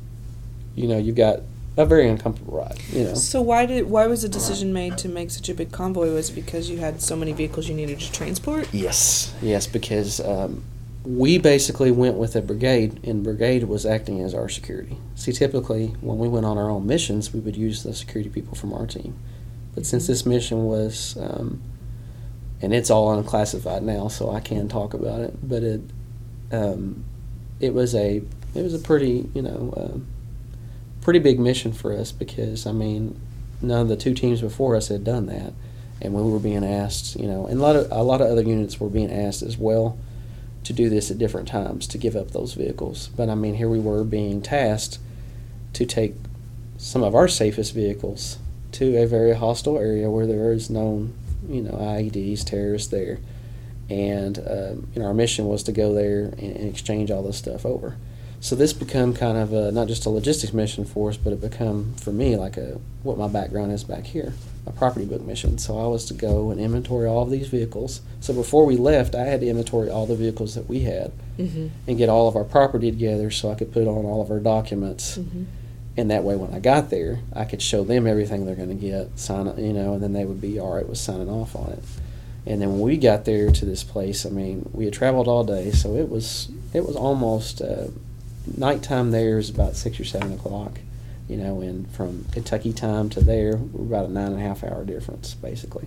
you know, you've got a very uncomfortable ride, you know. So why did why was the decision made to make such a big convoy? Was it because you had so many vehicles you needed to transport? Yes, yes, because um, we basically went with a brigade, and brigade was acting as our security. See, typically when we went on our own missions, we would use the security people from our team. But since this mission was, um, and it's all unclassified now, so I can talk about it. But it, um, it was a, it was a pretty, you know, uh, pretty big mission for us because I mean, none of the two teams before us had done that, and we were being asked, you know, and a lot of a lot of other units were being asked as well to do this at different times to give up those vehicles. But I mean, here we were being tasked to take some of our safest vehicles to a very hostile area where there is known, you know, I E Ds, terrorists there. And, um, you know, our mission was to go there and, and exchange all this stuff over. So this become kind of a, not just a logistics mission for us, but it become, for me, like a what my background is back here, a property book mission. So I was to go and inventory all of these vehicles. So before we left, I had to inventory all the vehicles that we had mm-hmm. and get all of our property together so I could put on all of our documents. Mm-hmm. And that way, when I got there, I could show them everything they're going to get, sign it, you know, and then they would be all right with signing off on it. And then when we got there to this place, I mean, we had traveled all day, so it was it was almost uh, nighttime. There is about six or seven o'clock, you know, and from Kentucky time to there, we're about a nine and a half hour difference, basically.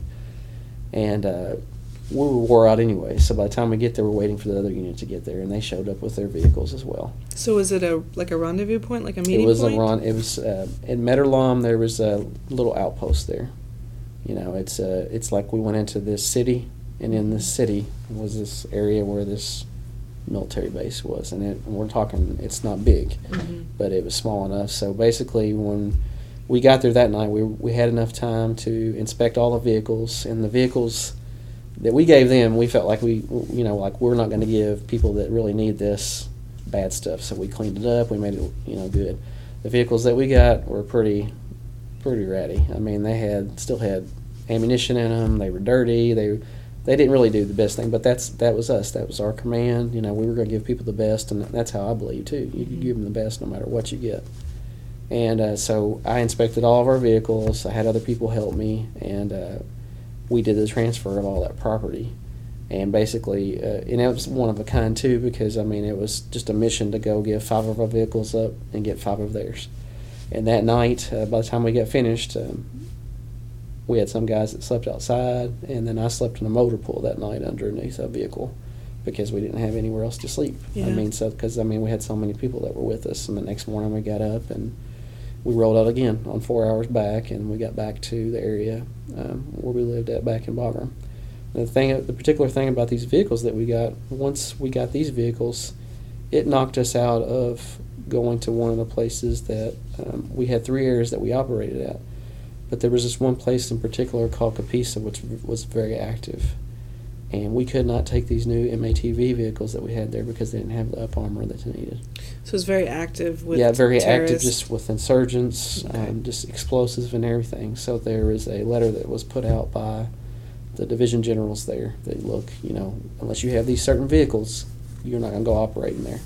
And uh, we were wore out anyway, so by the time we get there, we're waiting for the other unit to get there, and they showed up with their vehicles as well. So was it a like a rendezvous point, like a meeting point? It was point? a ron- It was uh, in Medderlom. There was a little outpost there. You know, it's uh, it's like we went into this city, and in this city was this area where this military base was, and, it, and we're talking, it's not big, mm-hmm. but it was small enough. So basically, when we got there that night, we we had enough time to inspect all the vehicles, and the vehicles that we gave them, we felt like we, you know, like we're not going to give people that really need this bad stuff. So we cleaned it up, we made it, you know, good. The vehicles that we got were pretty, pretty ratty. I mean, they had still had ammunition in them. They were dirty. They, they didn't really do the best thing. But that's that was us. That was our command. You know, we were going to give people the best, and that's how I believe too. You can give them the best no matter what you get. And uh, so I inspected all of our vehicles. I had other people help me, and uh, we did the transfer of all that property. And basically, uh, and it was one of a kind too, because I mean, it was just a mission to go give five of our vehicles up and get five of theirs. And that night, uh, by the time we got finished, um, we had some guys that slept outside, and then I slept in a motor pool that night underneath a vehicle because we didn't have anywhere else to sleep. Yeah. I mean, so because I mean, we had so many people that were with us, and the next morning we got up and we rolled out again on four hours back, and we got back to the area um, where we lived at back in Bagram. The thing, the particular thing about these vehicles that we got, once we got these vehicles, it knocked us out of going to one of the places that um, we had three areas that we operated at, but there was this one place in particular called Capisa, which was very active, and we could not take these new M A T V vehicles that we had there because they didn't have the up armor that's needed. So it was very active with yeah, very terrorists. active, just with insurgents, okay. um, just explosives and everything. So there is a letter that was put out by the division generals there that look, you know, unless you have these certain vehicles, you're not going to go operate in there.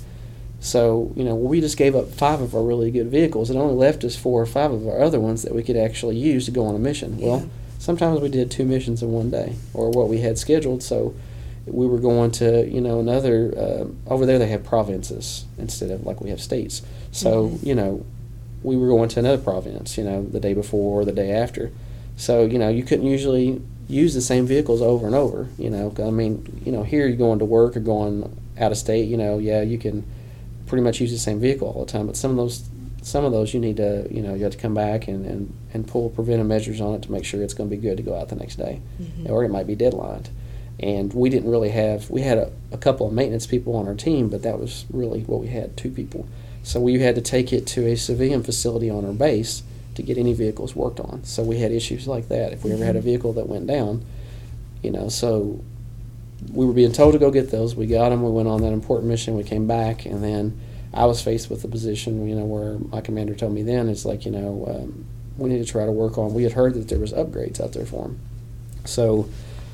So, you know, we just gave up five of our really good vehicles. It only left us four or five of our other ones that we could actually use to go on a mission. Yeah. Well, sometimes we did two missions in one day, or what we had scheduled. So we were going to, you know, another, uh, over there they have provinces instead of like we have states. So, mm-hmm. you know, we were going to another province, you know, the day before or the day after. So, you know, you couldn't usually use the same vehicles over and over, you know. I mean, you know, here you're going to work or going out of state, you know, yeah, you can pretty much use the same vehicle all the time, but some of those some of those you need to, you know, you have to come back and, and, and pull preventive measures on it to make sure it's going to be good to go out the next day, mm-hmm. or it might be deadlined. And we didn't really have, we had a, a couple of maintenance people on our team, but that was really what we had, two people. So we had to take it to a civilian facility on our base to get any vehicles worked on. So we had issues like that. If we ever had a vehicle that went down, you know, so we were being told to go get those. We got them. We went on that important mission. We came back, and then I was faced with a position, you know, where my commander told me then, it's like, you know, um, we need to try to work on, we had heard that there was upgrades out there for them. So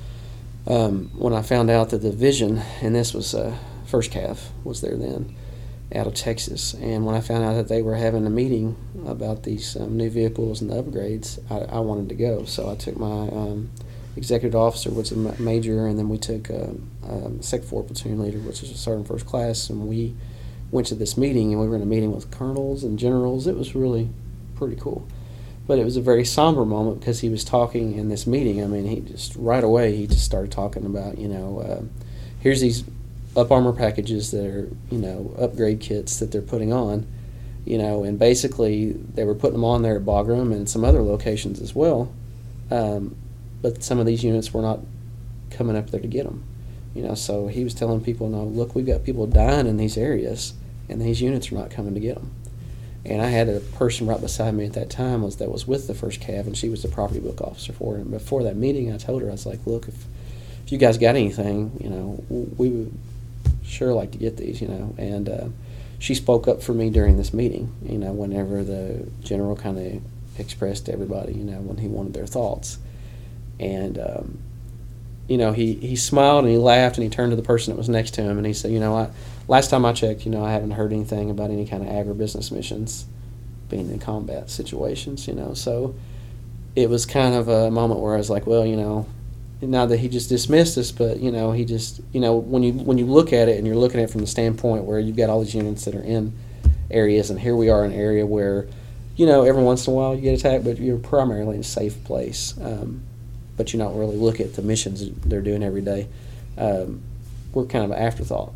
um, when I found out that the Vision, and this was uh, First Cav was there then, out of Texas, and when I found out that they were having a meeting about these um, new vehicles and the upgrades, I, I wanted to go. So I took my um, executive officer, which is a major, and then we took a, a Sec four platoon leader, which is a sergeant first class, and we went to this meeting, and we were in a meeting with colonels and generals. It was really pretty cool. But it was a very somber moment because he was talking in this meeting. I mean, he just, right away, he just started talking about, you know, uh, here's these up armor packages that are, you know, upgrade kits that they're putting on, you know, and basically they were putting them on there at Bagram and some other locations as well, um, but some of these units were not coming up there to get them, you know, so he was telling people, no, look, we've got people dying in these areas, and these units are not coming to get them. And I had a person right beside me at that time was that was with the First Cav, and she was the property book officer for it. And before that meeting, I told her, I was like, look, if, if you guys got anything, you know, we would sure like to get these, you know. And uh, she spoke up for me during this meeting, you know, whenever the general kind of expressed to everybody, you know, when he wanted their thoughts. And, um, you know, he, he smiled and he laughed and he turned to the person that was next to him and he said, you know, I, last time I checked, you know, I haven't heard anything about any kind of agribusiness missions being in combat situations, you know. So it was kind of a moment where I was like, well, you know, not that he just dismissed us, but, you know, he just, you know, when you when you look at it and you're looking at it from the standpoint where you've got all these units that are in areas, and here we are in an area where, you know, every once in a while you get attacked, but you're primarily in a safe place. Um, but you don't really look at the missions they're doing every day. Um, we're kind of an afterthought.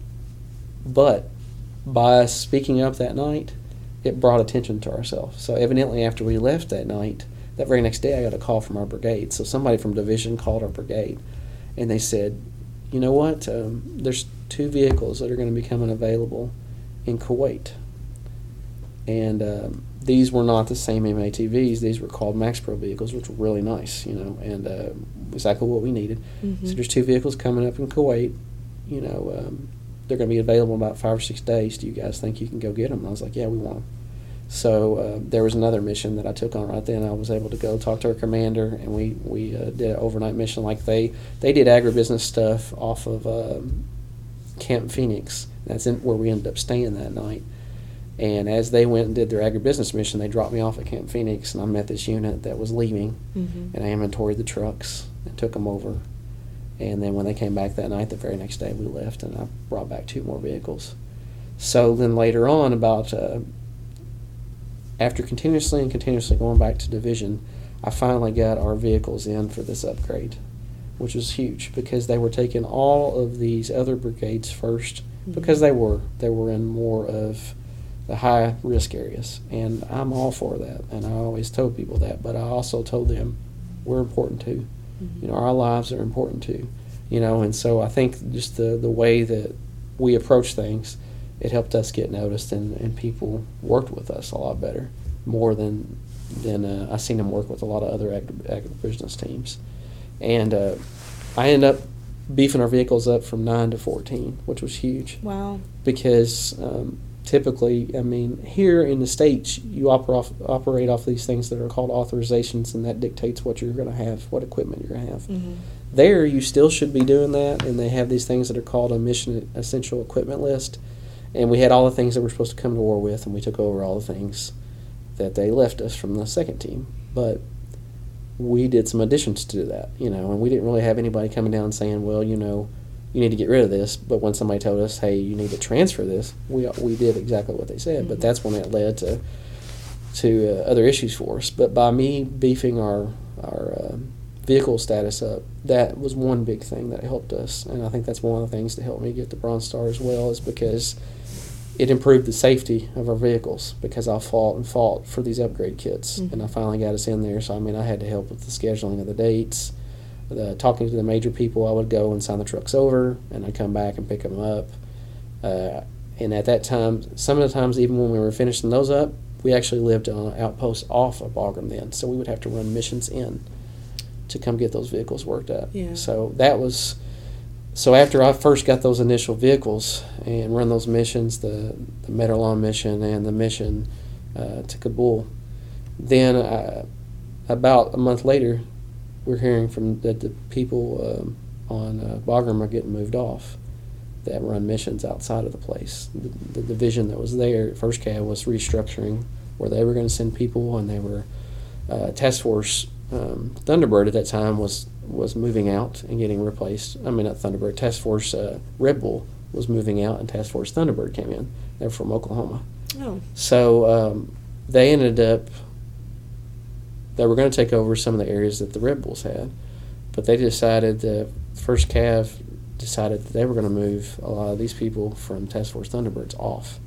But by us speaking up that night, it brought attention to ourselves. So evidently after we left that night, that very next day I got a call from our brigade. So somebody from division called our brigade, and they said, you know what, um, there's two vehicles that are going to be coming available in Kuwait. And um, these were not the same M A T Vs. These were called Max Pro vehicles, which were really nice, you know, and uh, exactly what we needed. Mm-hmm. So there's two vehicles coming up in Kuwait, you know, um, they're going to be available in about five or six days. Do you guys think you can go get them? And I was like, yeah, we want them. So uh, there was another mission that I took on right then. I was able to go talk to our commander, and we, we uh, did an overnight mission. Like they, they did agribusiness stuff off of um, Camp Phoenix. That's in, where we ended up staying that night. And as they went and did their agribusiness mission, they dropped me off at Camp Phoenix, and I met this unit that was leaving, mm-hmm. and I inventoried the trucks and took them over. And then when they came back that night, the very next day we left, and I brought back two more vehicles. So then later on, about uh, after continuously and continuously going back to division, I finally got our vehicles in for this upgrade, which was huge because they were taking all of these other brigades first, mm-hmm. because they were they were in more of the high risk areas, and I'm all for that, and I always told people that, but I also told them we're important too. Mm-hmm. You know, our lives are important too, you know, and so I think just the, the way that we approach things, it helped us get noticed, and, and people worked with us a lot better, more than than uh, I've seen them work with a lot of other agribusiness teams. And uh, I ended up beefing our vehicles up from nine to fourteen, which was huge. Wow. Because um, typically, I mean, here in the States, you oper- off, operate off these things that are called authorizations, and that dictates what you're going to have, what equipment you're going to have. Mm-hmm. There, you still should be doing that, and they have these things that are called a mission essential equipment list. And we had all the things that we're supposed to come to war with, and we took over all the things that they left us from the second team. But we did some additions to that, you know, and we didn't really have anybody coming down saying, well, you know, you need to get rid of this. But when somebody told us, hey, you need to transfer this, we we did exactly what they said. Mm-hmm. But that's when it led to to uh, other issues for us. But by me beefing our our uh, vehicle status up, that was one big thing that helped us. And I think that's one of the things that helped me get the Bronze Star as well, is because it improved the safety of our vehicles, because I fought and fought for these upgrade kits. Mm-hmm. And I finally got us in there. So, I mean, I had to help with the scheduling of the dates. The, talking to the major people, I would go and sign the trucks over, and I'd come back and pick them up. Uh, and at that time, some of the times, even when we were finishing those up, we actually lived on an outpost off of Bagram then. So we would have to run missions in to come get those vehicles worked up. Yeah. So that was, so after I first got those initial vehicles and run those missions, the, the Medellin mission and the mission uh, to Kabul, then I, about a month later, we're hearing from that the people um, on uh, Bagram are getting moved off that run missions outside of the place. The, the division that was there, First Cav, was restructuring where they were going to send people, and they were uh, Task Force um, Thunderbird at that time was was moving out and getting replaced. I mean, not Thunderbird. Task Force uh, Red Bull was moving out, and Task Force Thunderbird came in. They're from Oklahoma. Oh. So um, they ended up. They were going to take over some of the areas that the Red Bulls had, but they decided that First Cav decided that they were going to move a lot of these people from Task Force Thunderbirds off,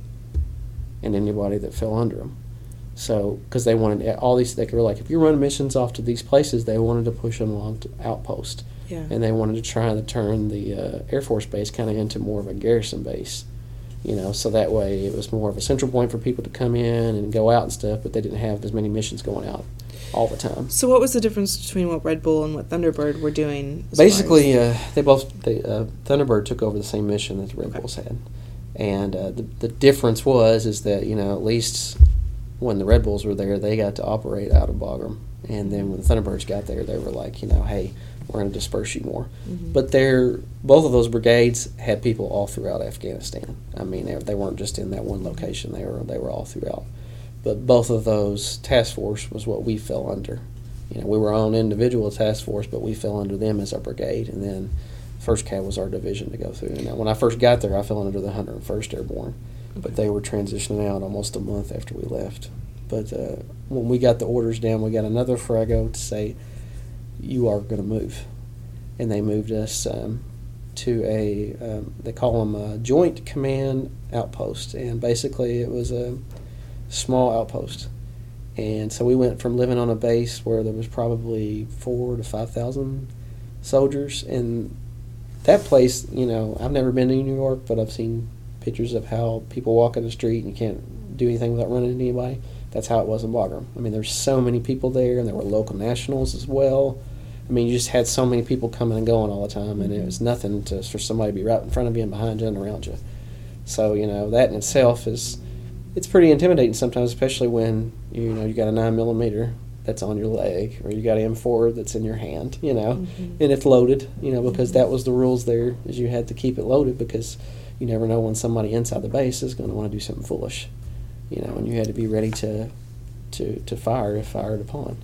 and anybody that fell under them. So, because they wanted all these, they were like, if you're running missions off to these places, they wanted to push them along to outpost, Yeah. and they wanted to try to turn the uh, Air Force base kind of into more of a garrison base, you know, so that way it was more of a central point for people to come in and go out and stuff, but they didn't have as many missions going out all the time. So what was the difference between what Red Bull and what Thunderbird were doing? as far Basically, as- uh, they both they, uh, Thunderbird took over the same mission that the Red Okay. Bulls had, and uh, the the difference was is that, you know, at least when the Red Bulls were there, they got to operate out of Bagram, and then when the Thunderbirds got there, they were like, you know, hey, we're going to disperse you more. Mhm. But they're both of those brigades had people all throughout Afghanistan. I mean, they, they weren't just in that one location; they were they were all throughout. But both of those task force was what we fell under. You know, we were on individual task force, but we fell under them as our brigade, and then First Cav was our division to go through. And now, when I first got there, I fell under the one hundred first Airborne, but they were transitioning out almost a month after we left. But uh, when we got the orders down, we got another frago to say, you are going to move. And they moved us um, to a, um, they call them a Joint Command Outpost, and basically it was a small outpost. And so we went from living on a base where there was probably four to five thousand soldiers, and that place, you know, I've never been to New York, but I've seen pictures of how people walk in the street and you can't do anything without running into anybody. That's how it was in Bagram. I mean, there's so many people there, and there were local nationals as well. I mean, you just had so many people coming and going all the time, and it was nothing to for somebody to be right in front of you and behind you and around you. So, you know, that in itself is, it's pretty intimidating sometimes, especially when, you know, you got a nine millimeter that's on your leg, or you got an M four that's in your hand, you know, Mhm. and it's loaded, you know, because that was the rules there, is you had to keep it loaded because you never know when somebody inside the base is going to want to do something foolish, you know, and you had to be ready to to, to fire if fired upon.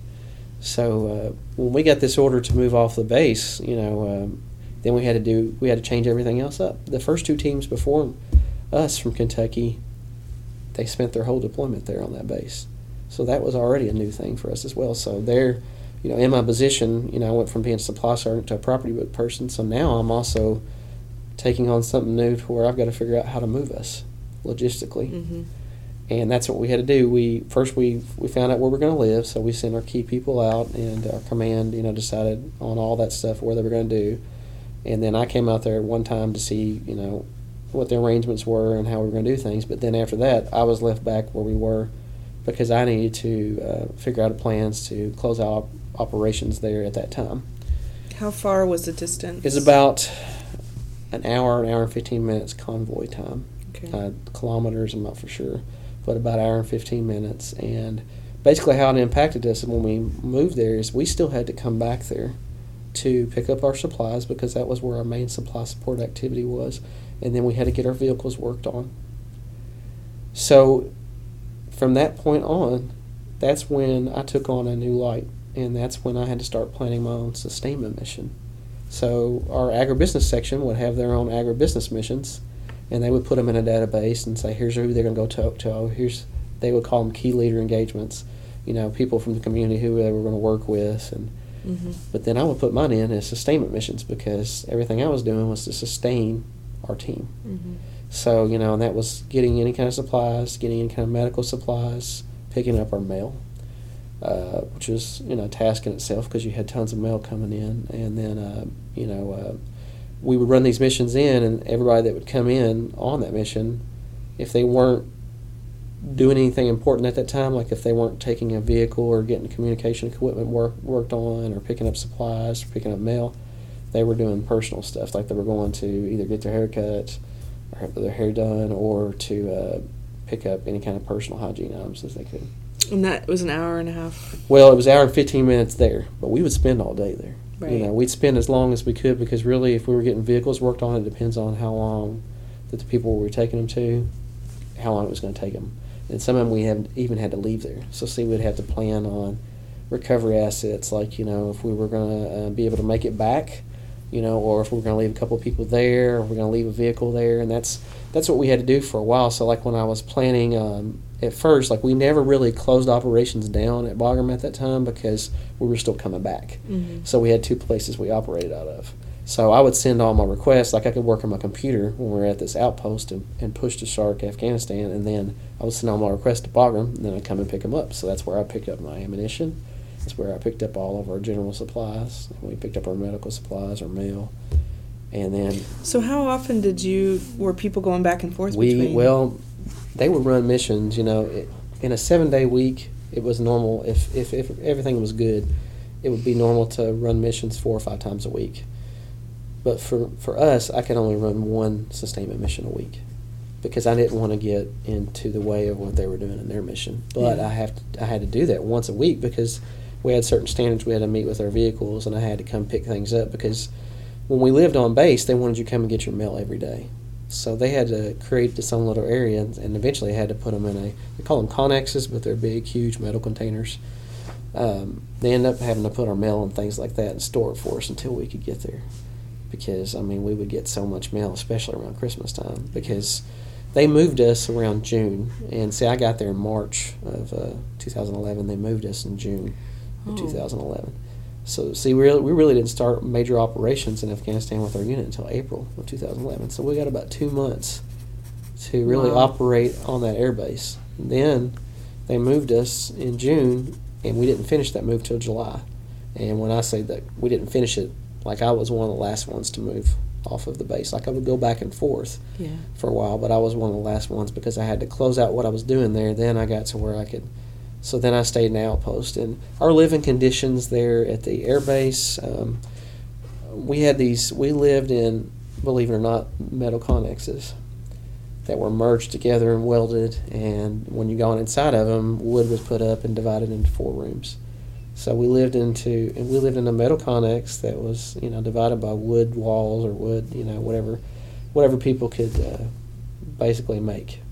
So uh, when we got this order to move off the base, you know, um, then we had to do we had to change everything else up. The first two teams before us from Kentucky, they spent their whole deployment there on that base. So that was already a new thing for us as well. So there, you know, in my position, you know, I went from being a supply sergeant to a property book person. So now I'm also taking on something new to where I've got to figure out how to move us logistically. Mhm. And that's what we had to do. We first we we found out where we're going to live, so we sent our key people out, and our command, you know, decided on all that stuff, where they were going to do. And then I came out there one time to see, you know, what the arrangements were and how we were going to do things. But then after that, I was left back where we were because I needed to uh, figure out plans to close out op- operations there at that time. How far was the distance? It's about an hour, an hour and fifteen minutes convoy time. Okay. Uh, kilometers, I'm not for sure, but about an hour and fifteen minutes. And basically how it impacted us when we moved there is we still had to come back there to pick up our supplies because that was where our main supply support activity was, and then we had to get our vehicles worked on. So from that point on, that's when I took on a new light, and that's when I had to start planning my own sustainment mission. So our agribusiness section would have their own agribusiness missions, and they would put them in a database and say, here's who they're going to go talk to. Here's, they would call them key leader engagements, you know, people from the community who they were going to work with. And Mhm. But then I would put mine in as sustainment missions because everything I was doing was to sustain our team. Mhm. So, you know, and that was getting any kind of supplies, getting any kind of medical supplies, picking up our mail, uh, which was, you know, a task in itself because you had tons of mail coming in. And then, uh, you know, uh, we would run these missions in, and everybody that would come in on that mission, if they weren't doing anything important at that time, like if they weren't taking a vehicle or getting communication equipment work, worked on or picking up supplies or picking up mail, they were doing personal stuff, like they were going to either get their hair cut or have their hair done or to uh, pick up any kind of personal hygiene items as they could. And that was an hour and a half. Well, it was an hour and fifteen minutes there, but we would spend all day there. Right. You know, we'd spend as long as we could because really, if we were getting vehicles worked on, it depends on how long that the people we were taking them to, how long it was going to take them. And some of them we had even had to leave there. So, see, we'd have to plan on recovery assets, like, you know, if we were going to uh, be able to make it back, you know, or if we were going to leave a couple of people there, or we're going to leave a vehicle there, and that's that's what we had to do for a while. So, like, when I was planning, um, at first, like, we never really closed operations down at Bagram at that time because we were still coming back. Mm-hmm. So we had two places we operated out of. So I would send all my requests, like I could work on my computer when we were at this outpost and, and push to Shark, Afghanistan, and then I would send all my requests to Bagram, and then I'd come and pick them up. So that's where I picked up my ammunition. That's where I picked up all of our general supplies. We picked up our medical supplies, our mail, and then... So how often did you, were people going back and forth we, between? Well, they would run missions, you know. It, in a seven-day week, it was normal. If, if, if everything was good, it would be normal to run missions four or five times a week. But for, for us, I could only run one sustainment mission a week because I didn't want to get into the way of what they were doing in their mission. But Yeah. I have to, I had to do that once a week because we had certain standards we had to meet with our vehicles, and I had to come pick things up because when we lived on base, they wanted you to come and get your mail every day. So they had to create this own little area, and, and eventually had to put them in a, they call them connexes, but they're big, huge metal containers. Um, they ended up having to put our mail and things like that and store it for us until we could get there. Because, I mean, we would get so much mail, especially around Christmas time, because they moved us around June. And, see, I got there in March of uh, two thousand eleven. They moved us in June of Oh. two thousand eleven. So, see, we really, we really didn't start major operations in Afghanistan with our unit until April of two thousand eleven. So we got about two months to really Wow. operate on that air base. And then they moved us in June, and we didn't finish that move till July. And when I say that we didn't finish it, like I was one of the last ones to move off of the base. Like I would go back and forth Yeah. for a while, but I was one of the last ones because I had to close out what I was doing there. Then I got to where I could, so then I stayed in the outpost. And our living conditions there at the air base, um, we had these, we lived in, believe it or not, metal connexes that were merged together and welded. And when you got inside of them, wood was put up and divided into four rooms. So we lived into, and we lived in a metal connex that was, you know, divided by wood walls or wood, you know, whatever, whatever people could uh, basically make.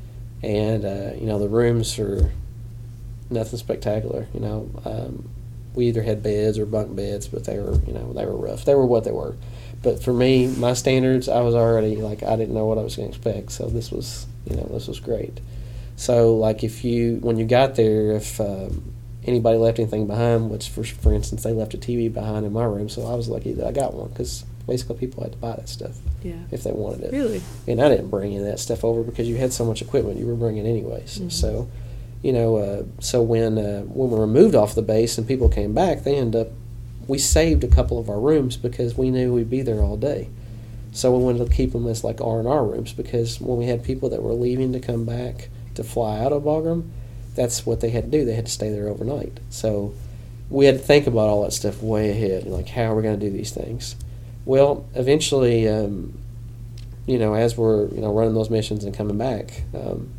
And uh, you know, the rooms are nothing spectacular. You know, um, we either had beds or bunk beds, but they were, you know, they were rough. They were what they were. But for me, my standards, I was already like, I didn't know what I was going to expect. So this was, you know, this was great. So like, if you, when you got there, if um, anybody left anything behind, which for for instance they left a T V behind in my room, so I was lucky that I got one because basically people had to buy that stuff Yeah. if they wanted it. Really? And I didn't bring any of that stuff over because you had so much equipment you were bringing anyways. Mhm. So, you know, uh, so when uh, when we were moved off the base and people came back, they ended up, we saved a couple of our rooms because we knew we'd be there all day. So we wanted to keep them as like R and R rooms because when we had people that were leaving to come back to fly out of Bagram, that's what they had to do. They had to stay there overnight. So we had to think about all that stuff way ahead, like how are we going to do these things. Well, eventually, um, you know, as we're, you know, running those missions and coming back, um,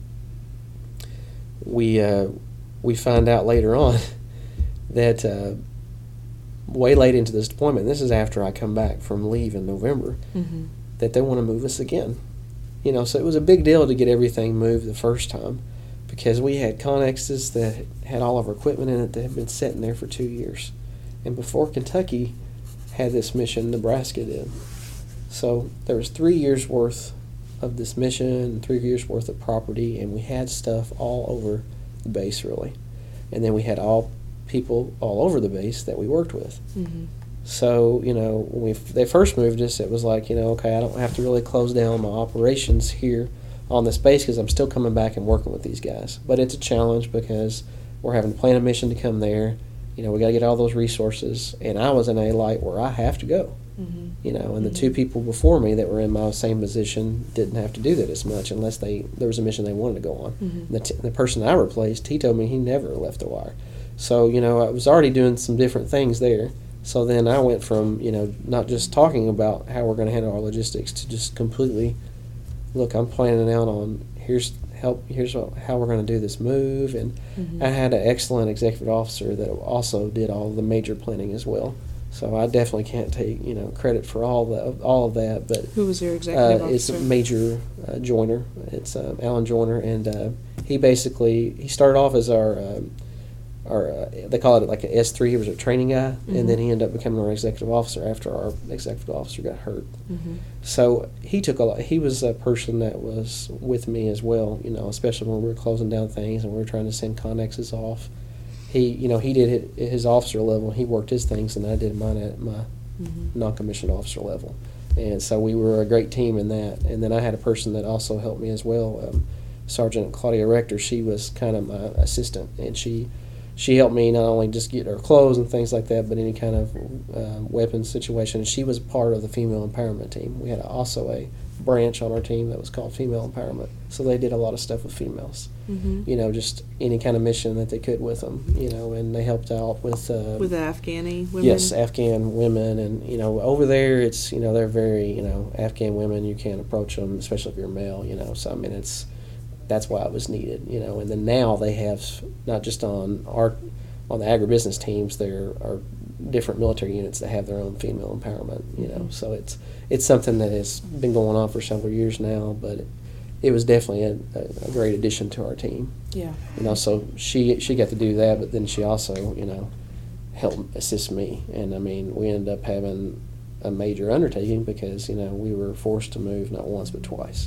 we uh, we find out later on that uh, way late into this deployment, this is after I come back from leave in November, Mm-hmm. that they want to move us again. You know, so it was a big deal to get everything moved the first time because we had connexes that had all of our equipment in it that had been sitting there for two years. And before Kentucky had this mission, Nebraska did. So there was three years worth of this mission and three years worth of property, and we had stuff all over the base, really. And then we had all people all over the base that we worked with. Mm-hmm. So, you know, when we, they first moved us, it was like, you know, okay, I don't have to really close down my operations here on this base because I'm still coming back and working with these guys. But it's a challenge because we're having to plan a mission to come there. You know, we got to get all those resources. And I was in a light where I have to go. Mm-hmm. You know, and the Mhm. two people before me that were in my same position didn't have to do that as much unless they there was a mission they wanted to go on. Mm-hmm. The, t- the person I replaced, he told me he never left the wire. So, you know, I was already doing some different things there. So then I went from, you know, not just talking about how we're going to handle our logistics to just completely, look, I'm planning out on here's help. Here's what, how we're going to do this move. And Mhm. I had an excellent executive officer that also did all the major planning as well. So I definitely can't take you know credit for all the all of that, but Who was your executive uh, it's officer? Major uh, Joyner. It's uh, Alan Joyner, and uh, he basically he started off as our um, our uh, they call it like an S three. He was a training guy, Mhm. and then he ended up becoming our executive officer after our executive officer got hurt. Mhm. So he took a lot. He was a person that was with me as well. You know, especially when we were closing down things and we were trying to send connexes off. He, you know, he did it at his officer level. He worked his things, and I did mine at my Mhm. non-commissioned officer level. And so we were a great team in that. And then I had a person that also helped me as well, um, Sergeant Claudia Rector. She was kind of my assistant, and she she helped me not only just get our clothes and things like that, but any kind of uh, weapons situation. She was part of the female empowerment team. We had also a branch on our team that was called Female Empowerment. So they did a lot of stuff with females. Mhm. You know, just any kind of mission that they could with them, you know, and they helped out with... Uh, With the Afghani women? Yes, Afghan women, and, you know, over there, it's, you know, they're very, you know, Afghan women, you can't approach them, especially if you're male, you know, so, I mean, it's, that's why it was needed, you know, and then now they have, not just on our, on the agribusiness teams, there are different military units that have their own female empowerment, you know, Mhm. so it's, it's something that has been going on for several years now, but it, it was definitely a, a, a great addition to our team. Yeah. You know, so she she got to do that, but then she also, you know, helped assist me. And, I mean, we ended up having a major undertaking because, you know, we were forced to move not once but twice.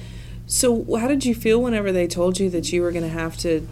So how did you feel whenever they told you that you were going to have to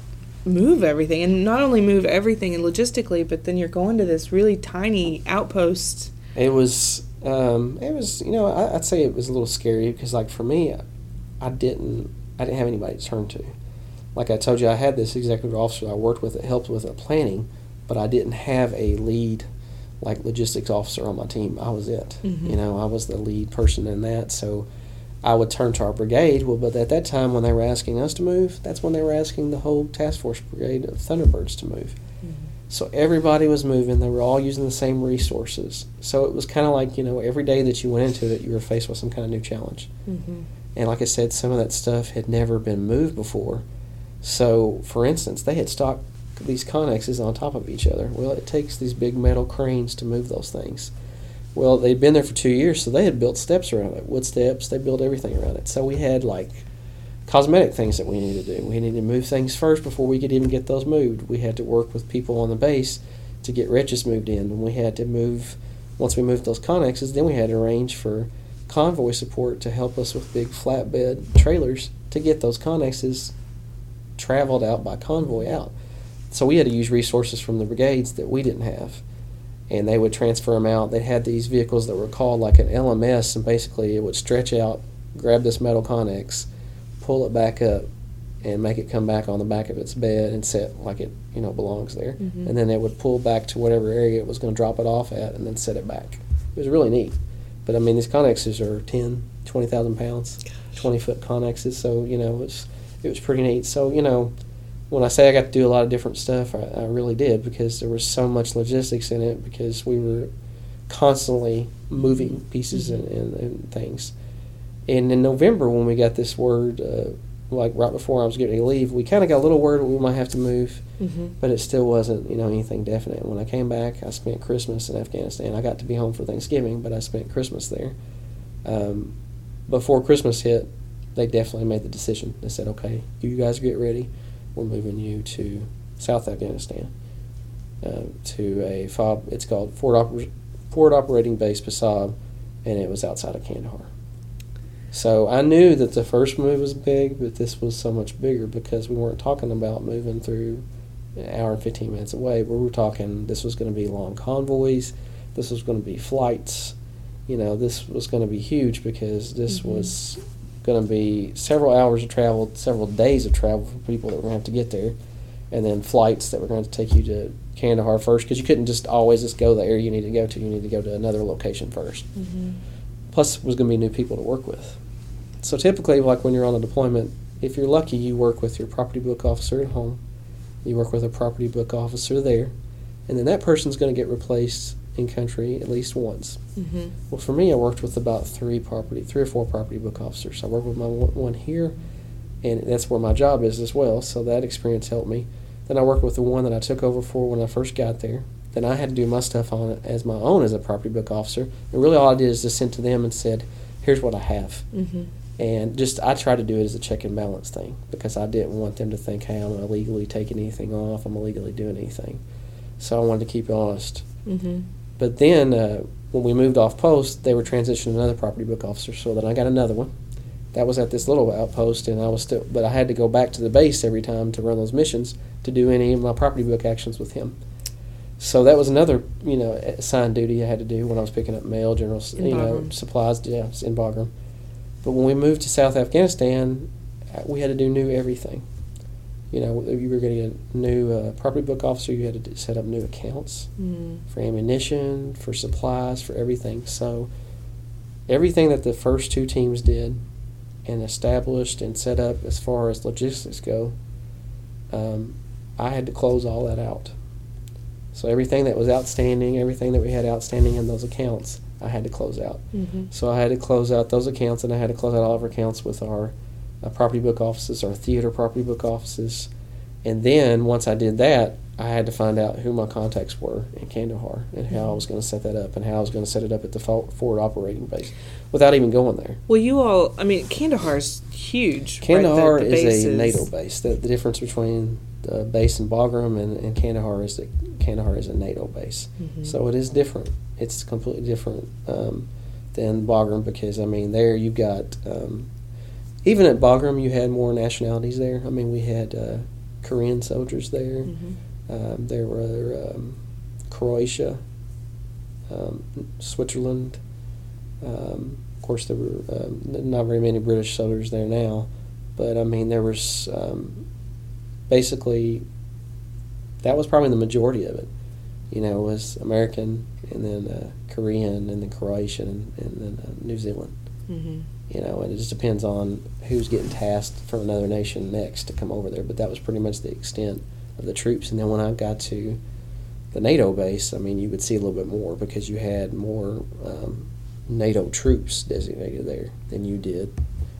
move everything? And not only move everything and logistically, but then you're going to this really tiny outpost. It was, um, it was, you know, I, I'd say it was a little scary because, like, for me, I didn't, I didn't have anybody to turn to. Like I told you, I had this executive officer I worked with that helped with the planning, but I didn't have a lead, like, logistics officer on my team. I was it. Mhm. You know, I was the lead person in that, so I would turn to our brigade. Well, but at that time when they were asking us to move, that's when they were asking the whole task force brigade of Thunderbirds to move. Mhm. So everybody was moving. They were all using the same resources. So it was kind of like, you know, every day that you went into it, you were faced with some kind of new challenge. Mhm. And like I said, some of that stuff had never been moved before. So, for instance, they had stocked these connexes on top of each other. Well, it takes these big metal cranes to move those things. Well, they'd been there for two years, so they had built steps around it, wood steps. They built everything around it. So we had, like, cosmetic things that we needed to do. We needed to move things first before we could even get those moved. We had to work with people on the base to get wretches moved in. And we had to move, once we moved those connexes, then we had to arrange for convoy support to help us with big flatbed trailers to get those connexes traveled out by convoy out. So we had to use resources from the brigades that we didn't have, and they would transfer them out. They had these vehicles that were called like an L M S, and basically it would stretch out, grab this metal connex, pull it back up, and make it come back on the back of its bed and set like it, you know, belongs there. Mhm. And then it would pull back to whatever area it was going to drop it off at and then set it back. It was really neat. But, I mean, these connexes are ten, twenty thousand pounds, twenty-foot connexes, so, you know, it was, it was pretty neat. So, you know, when I say I got to do a lot of different stuff, I, I really did, because there was so much logistics in it, because we were constantly moving pieces and, and, and things. And in November, when we got this word, uh, like right before I was getting ready to leave, we kind of got a little word we might have to move, Mhm. but it still wasn't, you know, anything definite. When I came back, I spent Christmas in Afghanistan. I got to be home for Thanksgiving, but I spent Christmas there. Um, before Christmas hit, they definitely made the decision. They said, okay, you guys get ready. We're moving you to South Afghanistan, uh, to a FOB. It's called Fort, Oper- Fort Operating Base Pasab, and it was outside of Kandahar. So I knew that the first move was big, but this was so much bigger, because we weren't talking about moving through an hour and fifteen minutes away. We were talking this was going to be long convoys. This was going to be flights. You know, this was going to be huge, because this Mhm. was going to be several hours of travel, several days of travel for people that were going to have to get there, and then flights that were going to take you to Kandahar first, because you couldn't just always just go the area you need to go to. You need to go to another location first. Mhm. Plus, it was going to be new people to work with. So typically, like when you're on a deployment, if you're lucky, you work with your property book officer at home. You work with a property book officer there, and then that person's going to get replaced in country at least once. Mhm. Well, for me, I worked with about three property, three or four property book officers. I worked with my one one here, and that's where my job is as well. So that experience helped me. Then I worked with the one that I took over for when I first got there. Then I had to do my stuff on it as my own as a property book officer. And really all I did is just sent to them and said, here's what I have. Mm-hmm. And just I tried to do it as a check and balance thing because I didn't want them to think, hey, I'm illegally taking anything off, I'm illegally doing anything. So I wanted to keep it honest. Mm-hmm. But then uh, when we moved off post, they were transitioning to another property book officer. So then I got another one. That was at this little outpost, and I was still, but I had to go back to the base every time to run those missions to do any of my property book actions with him. So that was another, you know, assigned duty I had to do when I was picking up mail, general, In you know, Bagram. supplies, yeah, in Bagram. But when we moved to South Afghanistan, we had to do new everything. You know, you were getting a new uh, property book officer, you had to do, set up new accounts Mm. for ammunition, for supplies, for everything. So everything that the first two teams did and established and set up as far as logistics go, um, I had to close all that out. So everything that was outstanding, everything that we had outstanding in those accounts, I had to close out. Mm-hmm. So I had to close out those accounts, and I had to close out all of our accounts with our uh, property book offices, our theater property book offices. And then once I did that, I had to find out who my contacts were in Kandahar and how I was going to set that up and how I was going to set it up at the fo- forward operating base without even going there. Well, you all, I mean, Kandahar's huge. Kandahar right? The, the is base a NATO base. The, the difference between the base in Bagram and, and Kandahar is that Kandahar is a NATO base. Mm-hmm. So it is different. It's completely different um, than Bagram because, I mean, there you've got, um, even at Bagram, you had more nationalities there. I mean, we had uh, Korean soldiers there. Mm-hmm. Um, there were um, Croatia, um, Switzerland. Um, of course, there were um, not very many British soldiers there now, but I mean, there was um, basically that was probably the majority of it. You know, was American, and then uh, Korean, and then Croatian, and, and then uh, New Zealand. Mm-hmm. You know, and it just depends on who's getting tasked from another nation next to come over there. But that was pretty much the extent of the troops. And then when I got to the NATO base, I mean, you would see a little bit more because you had more um, NATO troops designated there than you did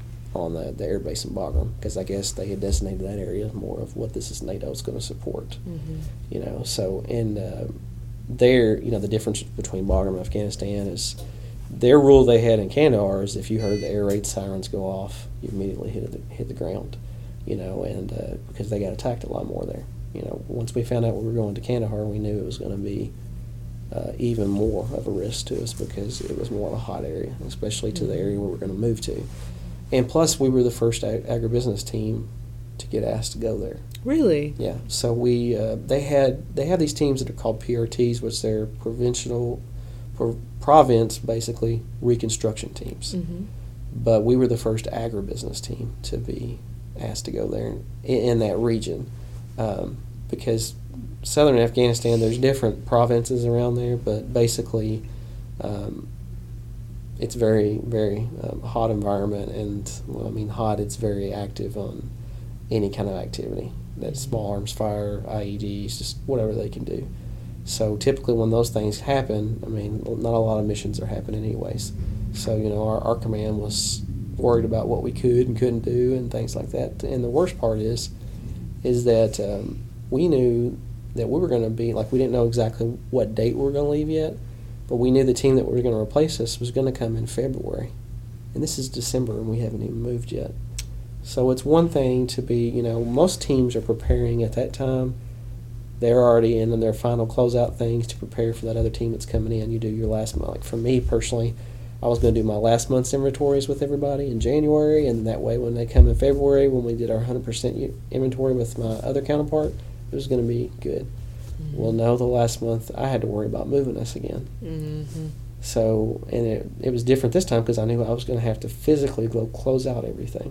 on the, the air base in Bagram, because I guess they had designated that area more of what this is NATO's going to support. Mm-hmm. You know, so and uh, there, you know, the difference between Bagram and Afghanistan is their rule they had in Kandahar is if you heard the air raid sirens go off, you immediately hit the, hit the ground. You know, and uh, because they got attacked a lot more there. You know, once we found out we were going to Kandahar, we knew it was going to be uh, even more of a risk to us because it was more of a hot area, especially to the area where we're going to move to. And plus, we were the first ag- agribusiness team to get asked to go there. Really? Yeah. So we uh, they had they have these teams that are called P R Ts, which they're provincial, pro- province basically reconstruction teams. Mm-hmm. But we were the first agribusiness team to be asked to go there in, in that region. Um, because southern Afghanistan, there's different provinces around there, but basically um, it's very, very um, hot environment, and, well, I mean, hot, it's very active on any kind of activity. That's small arms fire, I E Ds, just whatever they can do. So typically when those things happen, I mean, not a lot of missions are happening anyways. So, you know, our, our command was worried about what we could and couldn't do and things like that. And the worst part is, is that um, we knew that we were going to be, like, we didn't know exactly what date we were going to leave yet, but we knew the team that was going to replace us was going to come in February. And this is December, and we haven't even moved yet. So it's one thing to be, you know, most teams are preparing at that time. They're already in their final closeout things to prepare for that other team that's coming in. You do your last month. Like for me personally, I was going to do my last month's inventories with everybody in January, and that way when they come in February, when we did our one hundred percent inventory with my other counterpart, it was going to be good. Mm-hmm. Well, no, the last month I had to worry about moving us again. Mm-hmm. So, and it, it was different this time because I knew I was going to have to physically go close out everything.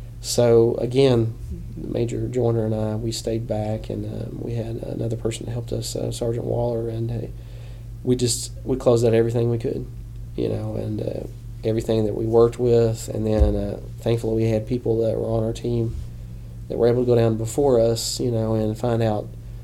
So, again, Major Joyner and I, we stayed back, and um, we had another person that helped us, uh, Sergeant Waller, and uh, we just, we closed out everything we could. You know, and uh, everything that we worked with, and then uh, thankfully we had people that were on our team that were able to go down before us, you know, and find out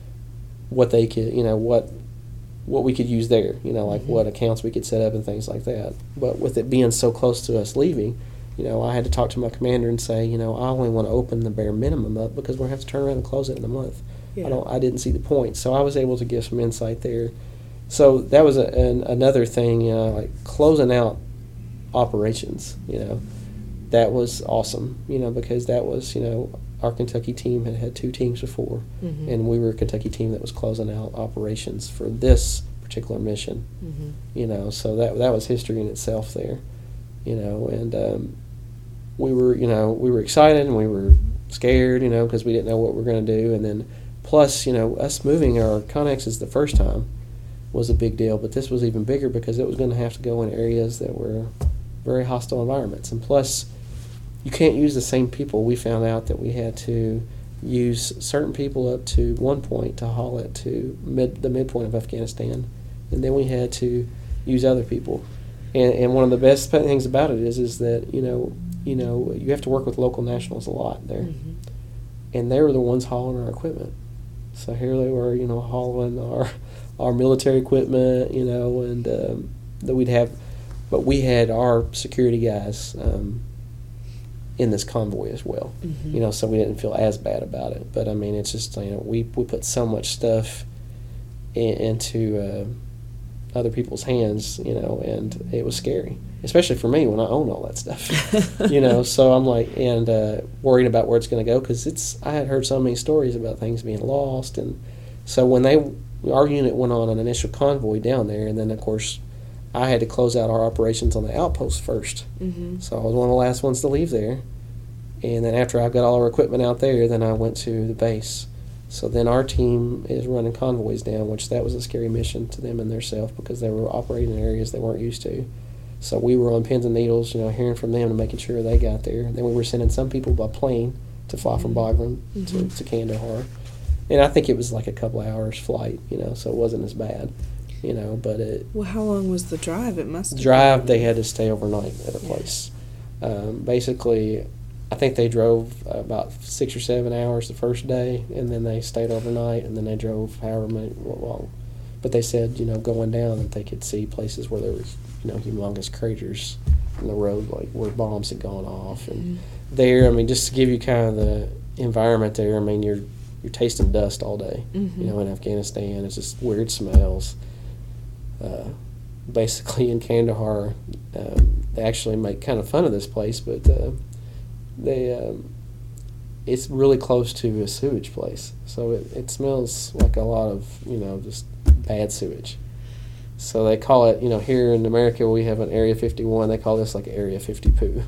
what they could, you know, what what we could use there, you know, like mm-hmm. what accounts we could set up and things like that. But with it being so close to us leaving, You know, I had to talk to my commander and say, you know, I only want to open the bare minimum up because we're going to have to turn around and close it in a month. Yeah. I don't. I didn't see the point, so I was able to give some insight there. So that was a, an, another thing, you know, like closing out operations. You know, that was awesome. You know, because that was, you know, our Kentucky team had had two teams before, Mm-hmm. and we were a Kentucky team that was closing out operations for this particular mission. Mm-hmm. You know, so that that was history in itself there. You know, and um, we were, you know, we were excited and we were scared, you know, because we didn't know what we were going to do. And then plus, you know, us moving our connexes the first time was a big deal, but this was even bigger because it was going to have to go in areas that were very hostile environments. And plus, you can't use the same people. We found out that we had to use certain people up to one point to haul it to mid the midpoint of Afghanistan, and then we had to use other people. And, and one of the best things about it is is that you know you know you have to work with local nationals a lot there, Mm-hmm. and they were the ones hauling our equipment. So here they were, you know, hauling our our military equipment, you know, and um, that we'd have, but we had our security guys um, in this convoy as well, Mm-hmm. you know, so we didn't feel as bad about it. But I mean, it's just, you know, we we put so much stuff in, into uh, other people's hands, you know, and it was scary, especially for me when I own all that stuff, you know. So I'm like, and uh, worried about where it's going to go because it's. I had heard so many stories about things being lost, and so when they our unit went on an initial convoy down there, and then of course I had to close out our operations on the outpost first. Mm-hmm. So I was one of the last ones to leave there, and then after I got all our equipment out there, then I went to the base. So then our team is running convoys down, which that was a scary mission to them and themselves because they were operating in areas they weren't used to. So we were on pins and needles, you know, hearing from them and making sure they got there. And then we were sending some people by plane to fly from Bagram Mm-hmm. to, to Kandahar. And I think it was like a couple hours flight, you know, so it wasn't as bad, you know. But it Well, how long was the drive? It must have drive, been. they had to stay overnight at a Yeah. place. Um, basically, I think they drove about six or seven hours the first day, and then they stayed overnight, and then they drove however many long. But they said, you know, going down that they could see places where there was, you know, humongous craters in the road, like where bombs had gone off. And Mm-hmm. there, I mean, just to give you kind of the environment there, I mean, you're you're tasting dust all day, Mm-hmm. you know, in Afghanistan. It's just weird smells. Uh, basically, in Kandahar, um, they actually make kind of fun of this place, but uh, they um, it's really close to a sewage place, so it, it smells like a lot of, you know, just bad sewage. So they call it, you know, here in America we have an Area fifty-one. They call this like Area fifty poo.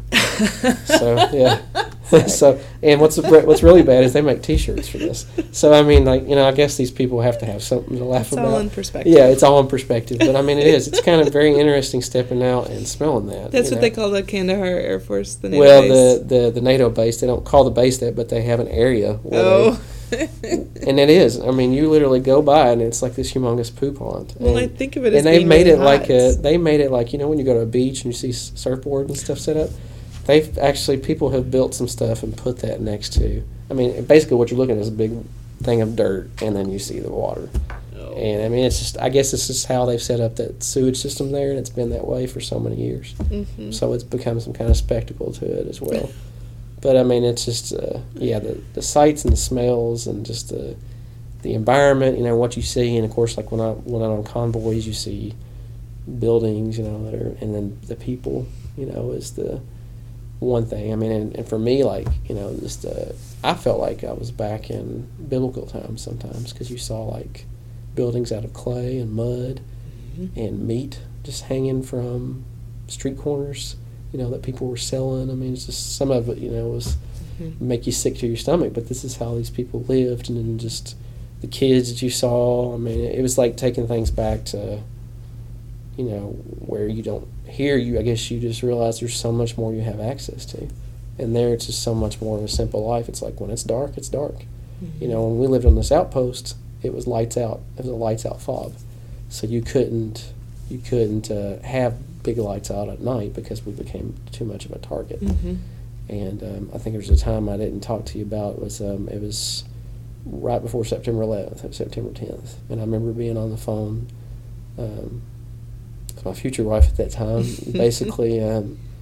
So yeah. So and what's what's really bad is they make T-shirts for this. So I mean, like, you know, I guess these people have to have something to laugh It's about. all in perspective. Yeah, it's all in perspective. But I mean, it is. It's kind of very interesting stepping out and smelling that. That's you what know? they call the Kandahar Air Force, the NATO Well, base. the, the the NATO base, they don't call the base that, but they have an area where Oh. they, and it is. I mean, you literally go by and it's like this humongous poo pond. Well, and, I think of it as and they've being made really it like hot. a, they made it like, you know, when you go to a beach and you see s- surfboards and stuff set up, they've actually, people have built some stuff and put that next to. I mean, basically what you're looking at is a big thing of dirt, and then you see the water. Oh. And I mean, it's just, I guess it's just how they've set up that sewage system there, and it's been that way for so many years. Mhm. So it's become some kind of spectacle to it as well. But I mean, it's just, uh, yeah, the, the sights and the smells and just the the environment, you know, what you see. And of course, like when I when I'm on convoys, you see buildings, you know, that are, and then the people, you know, is the one thing. I mean, and, and for me, like, you know, just uh, I felt like I was back in biblical times sometimes because you saw like buildings out of clay and mud Mhm. and meat just hanging from street corners, you know, that people were selling. I mean, it's just some of it, you know, was Mhm. make you sick to your stomach, but this is how these people lived. And then just the kids that you saw, I mean, it was like taking things back to, you know, where you don't, here you, I guess you just realize there's so much more you have access to. And there it's just so much more of a simple life. It's like when it's dark, it's dark. Mhm. You know, when we lived on this outpost, it was lights out. It was a lights out fob. So you couldn't, you couldn't uh, have big lights out at night because we became too much of a target. Mhm. And um, I think there was a time I didn't talk to you about. It was um, it was right before September eleventh, it was September tenth, and I remember being on the phone um, with my future wife at that time. Basically, um,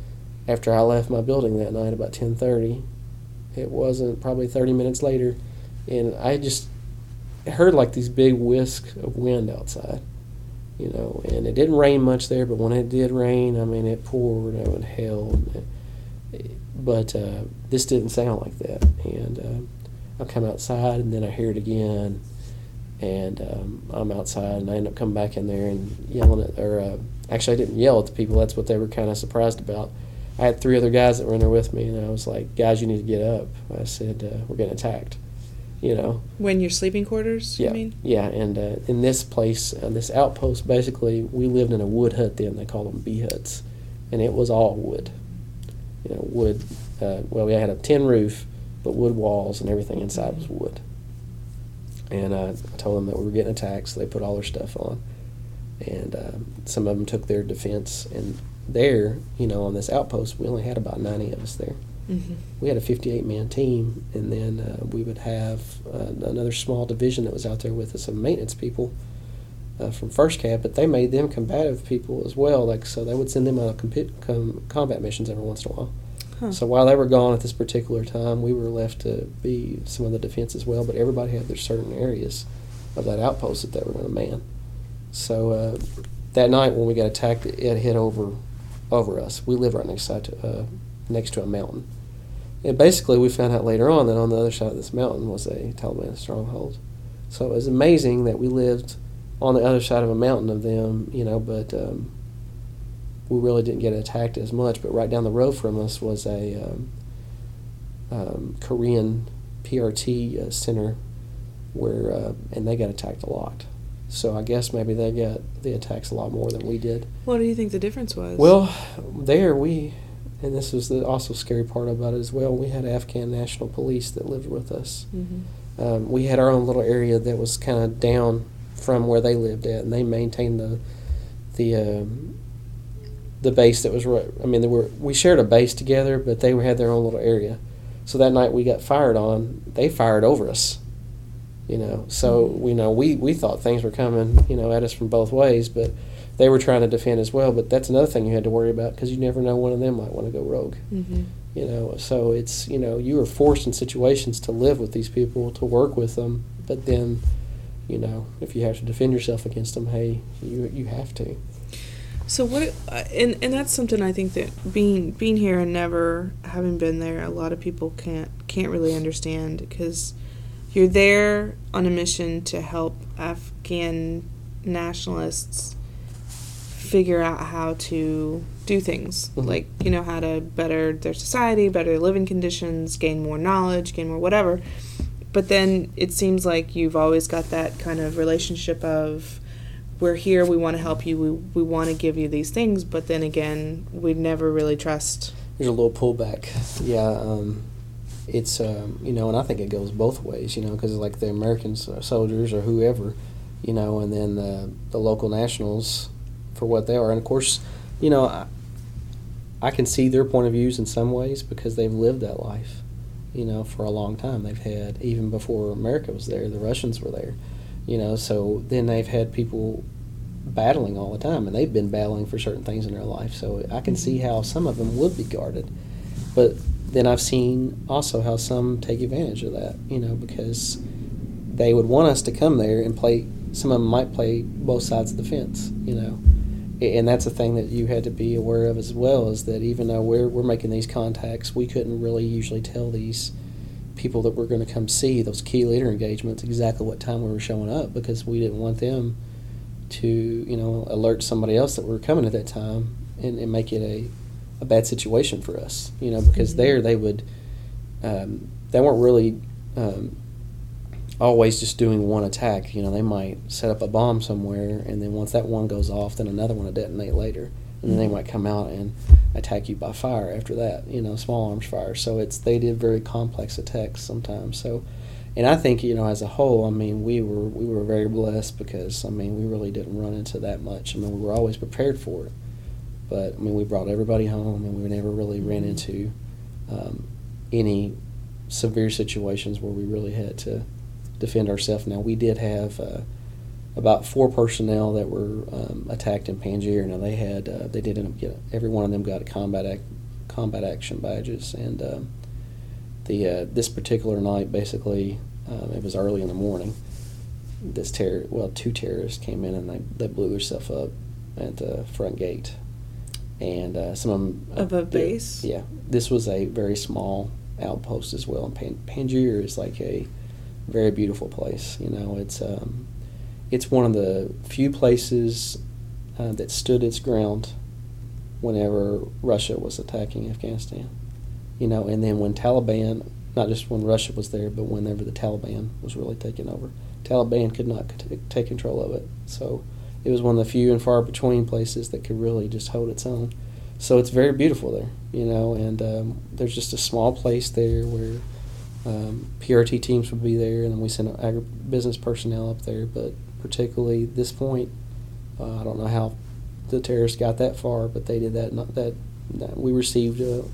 after I left my building that night about ten thirty. It wasn't probably thirty minutes later, and I just heard like these big whisks of wind outside, you know, and it didn't rain much there, but when it did rain, I mean, it poured, it would hell. But uh, this didn't sound like that, and uh, I come outside, and then I hear it again, and um, I'm outside, and I end up coming back in there and yelling at, or uh, actually I didn't yell at the people. That's what they were kind of surprised about. I had three other guys that were in there with me, and I was like, guys, you need to get up. I said, uh, we're getting attacked, you know. When your sleeping quarters, yeah, you mean? Yeah, and uh, in this place, uh, this outpost, basically, we lived in a wood hut then. They called them bee huts, and it was all wood. You know, wood, uh, well, we had a tin roof, but wood walls and everything inside was wood. And uh, I told them that we were getting attacked, so they put all their stuff on. And uh, some of them took their defense, and there, you know, on this outpost, we only had about ninety of us there. Mm-hmm. We had a fifty-eight man team, and then uh, we would have uh, another small division that was out there with us, some maintenance people uh, from First Cab, but they made them combative people as well. Like, so they would send them on comp- com- combat missions every once in a while. Huh. So while they were gone at this particular time, we were left to be some of the defense as well, but everybody had their certain areas of that outpost that they were going to man. So uh, that night when we got attacked, it hit over over us. We live right next side to uh, next to a mountain. And basically we found out later on that on the other side of this mountain was a Taliban stronghold. So it was amazing that we lived on the other side of a mountain of them, you know, but um, we really didn't get attacked as much. But right down the road from us was a um, um, Korean P R T uh, center where, uh, and they got attacked a lot. So I guess maybe they got the attacks a lot more than we did. What do you think the difference was? Well, there we, and this was the also scary part about it as well, we had Afghan National Police that lived with us. Mm-hmm. Um, we had our own little area that was kind of down from where they lived at, and they maintained the the um, the base that was right. I mean, they were we shared a base together, but they had their own little area. So that night we got fired on. They fired over us. You know, so we know we, we thought things were coming, you know, at us from both ways, but they were trying to defend as well. But that's another thing you had to worry about because you never know one of them might want to go rogue. Mm-hmm. You know, so it's, you know, you were forced in situations to live with these people, to work with them, but then, you know, if you have to defend yourself against them, hey, you you have to. So what, uh, and and that's something I think that being being here and never having been there, a lot of people can't can't really understand because you're there on a mission to help Afghan nationalists figure out how to do things, mm-hmm. like, you know, how to better their society, better their living conditions, gain more knowledge, gain more whatever. But then it seems like you've always got that kind of relationship of, we're here, we want to help you, we we want to give you these things, but then again, we never really trust. There's a little pullback. Yeah, um, it's, um, you know, and I think it goes both ways, you know, because like the American soldiers or whoever, you know, and then the, the local nationals for what they are. And of course, you know, I, I can see their point of views in some ways because they've lived that life, you know, for a long time. They've had, even before America was there, the Russians were there, you know, so then they've had people battling all the time, and they've been battling for certain things in their life. So I can see how some of them would be guarded. But then I've seen also how some take advantage of that, you know, because they would want us to come there and play. Some of them might play both sides of the fence, you know. And that's a thing that you had to be aware of as well, is that even though we're we're making these contacts, we couldn't really usually tell these people that we're going to come see, those key leader engagements, exactly what time we were showing up, because we didn't want them to, you know, alert somebody else that we were coming at that time and, and make it a, a bad situation for us, you know, because mm-hmm. there they would, um, they weren't really um, always just doing one attack. You know, they might set up a bomb somewhere, and then once that one goes off, then another one will detonate later, and then they might come out and attack you by fire after that, you know, small arms fire. So it's, they did very complex attacks sometimes. So, and I think, you know, as a whole, I mean, we were we were very blessed because, I mean, we really didn't run into that much. I mean, we were always prepared for it. But, I mean, we brought everybody home, and we never really ran into um, any severe situations where we really had to defend ourselves. Now, we did have uh, about four personnel that were um, attacked in Panjshir. Now, they had, uh, they did end up getting, every one of them got a combat act, combat action badges. And um, the uh, this particular night, basically, um, it was early in the morning. This terror, well, two terrorists came in and they, they blew themselves up at the front gate. And uh, some of them of a base. Yeah, this was a very small outpost as well. And Pan- Panjshir is like a very beautiful place. You know, it's um, it's one of the few places uh, that stood its ground whenever Russia was attacking Afghanistan. You know, and then when Taliban, not just when Russia was there, but whenever the Taliban was really taking over, Taliban could not c- take control of it. So it was one of the few and far between places that could really just hold its own. So it's very beautiful there, you know, and um, there's just a small place there where um, P R T teams would be there, and then we sent agribusiness personnel up there. But particularly this point, uh, I don't know how the terrorists got that far, but they did that. Not that, that we received a,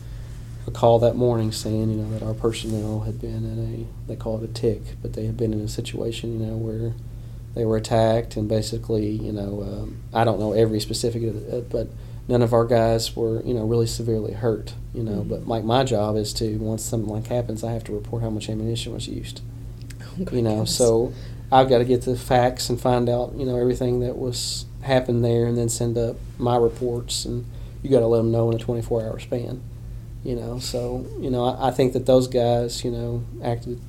a call that morning saying, you know, that our personnel had been in a, they call it a tick, but they had been in a situation, you know, where they were attacked, and basically, you know, um, I don't know every specific, uh, but none of our guys were, you know, really severely hurt, you know. Mm-hmm. But like my job is to, once something like happens, I have to report how much ammunition was used. Oh, you know, goodness. So I've got to get the facts and find out, you know, everything that was happened there, and then send up my reports, and you got to let them know in a twenty-four hour span, you know. So, you know, I, I think that those guys, you know, acted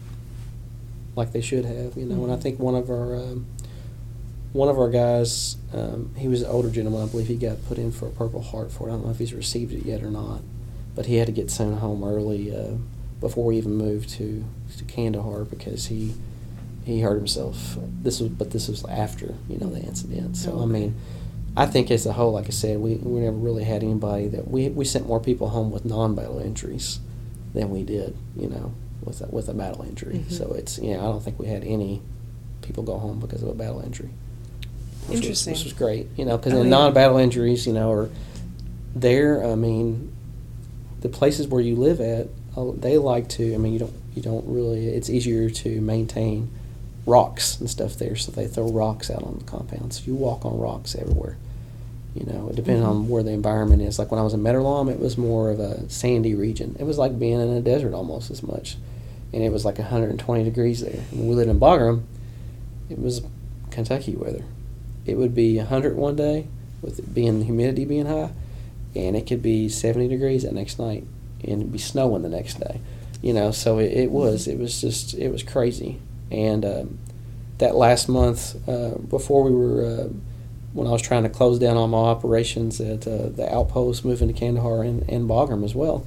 like they should have, you know. Mm-hmm. And I think one of our um, one of our guys, um, he was an older gentleman. I believe he got put in for a Purple Heart for it. I don't know if he's received it yet or not, but he had to get sent home early uh, before we even moved to to Kandahar because he he hurt himself. This was, but this was after, you know, the incident. So okay. I mean, I think as a whole, like I said, we we never really had anybody that we we sent more people home with non-battle injuries than we did, you know, with a, with a battle injury. Mm-hmm. So it's, you know, I don't think we had any people go home because of a battle injury. Which Interesting. Was, which was great, you know, because oh, the yeah. non-battle injuries, you know, are there. I mean, the places where you live at, they like to. I mean, you don't you don't really. It's easier to maintain rocks and stuff there, so they throw rocks out on the compound. So you walk on rocks everywhere. You know, depending mm-hmm. on where the environment is. Like when I was in Medellin, it was more of a sandy region. It was like being in a desert almost as much, and it was like one hundred twenty degrees there. When we lived in Bagram, it was Kentucky weather. It would be one hundred one day, with it being the humidity being high, and it could be seventy degrees that next night, and it'd be snowing the next day. You know, so it, it was it was just it was crazy. And um, that last month, uh, before we were, uh, when I was trying to close down all my operations at uh, the outpost, moving to Kandahar and, and Bagram as well,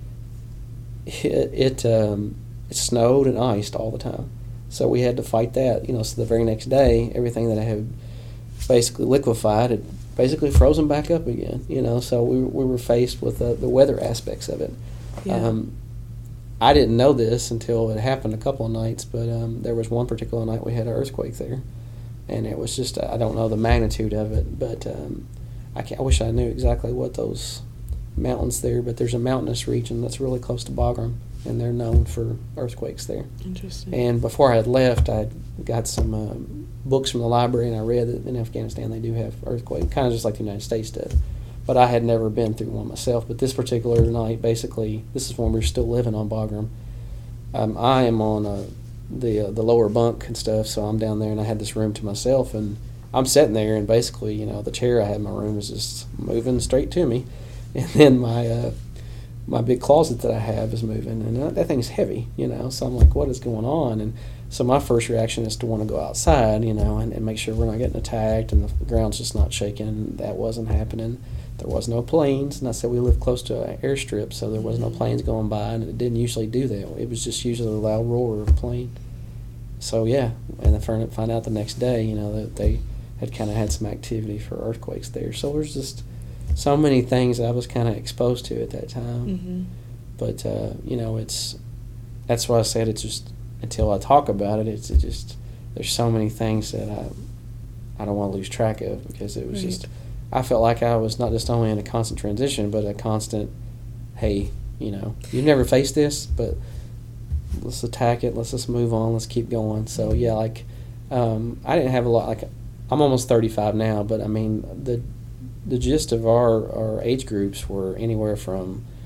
it it, um, it snowed and iced all the time. So we had to fight that. You know, so the very next day, everything that I had basically liquefied had basically frozen back up again. You know, so we we were faced with the, the weather aspects of it. Yeah. Um, I didn't know this until it happened a couple of nights, but um, there was one particular night we had an earthquake there, and it was just, I don't know the magnitude of it, but um, I, can't, I wish I knew exactly what those mountains there, but there's a mountainous region that's really close to Bagram, and they're known for earthquakes there. Interesting. And before I had left, I got some um, books from the library, and I read that in Afghanistan they do have earthquakes, kind of just like the United States did. But I had never been through one myself. But this particular night, basically, this is when we were still living on Bagram. Um, I am on uh, the uh, the lower bunk and stuff, so I'm down there, and I had this room to myself, and I'm sitting there, and basically, you know, the chair I had in my room was just moving straight to me, and then my uh, my big closet that I have is moving, and that, that thing's heavy, you know. So I'm like, what is going on? And so my first reaction is to want to go outside, you know, and, and make sure we're not getting attacked, and the ground's just not shaking. And that wasn't happening. There was no planes, and I said we live close to an airstrip, so there was no planes going by, and it didn't usually do that. It was just usually a loud roar of a plane. So, yeah, and I find out the next day, you know, that they had kind of had some activity for earthquakes there. So there's just so many things I was kind of exposed to at that time. Mm-hmm. But, uh, you know, it's that's why I said it's just, until I talk about it, it's it just, there's so many things that I, I don't want to lose track of, because it was right. just, I felt like I was not just only in a constant transition, but a constant, hey, you know, you've never faced this, but let's attack it. Let's just move on. Let's keep going. So, yeah, like, um, I didn't have a lot, like, I'm almost thirty-five now, but, I mean, the the gist of our, our age groups were anywhere from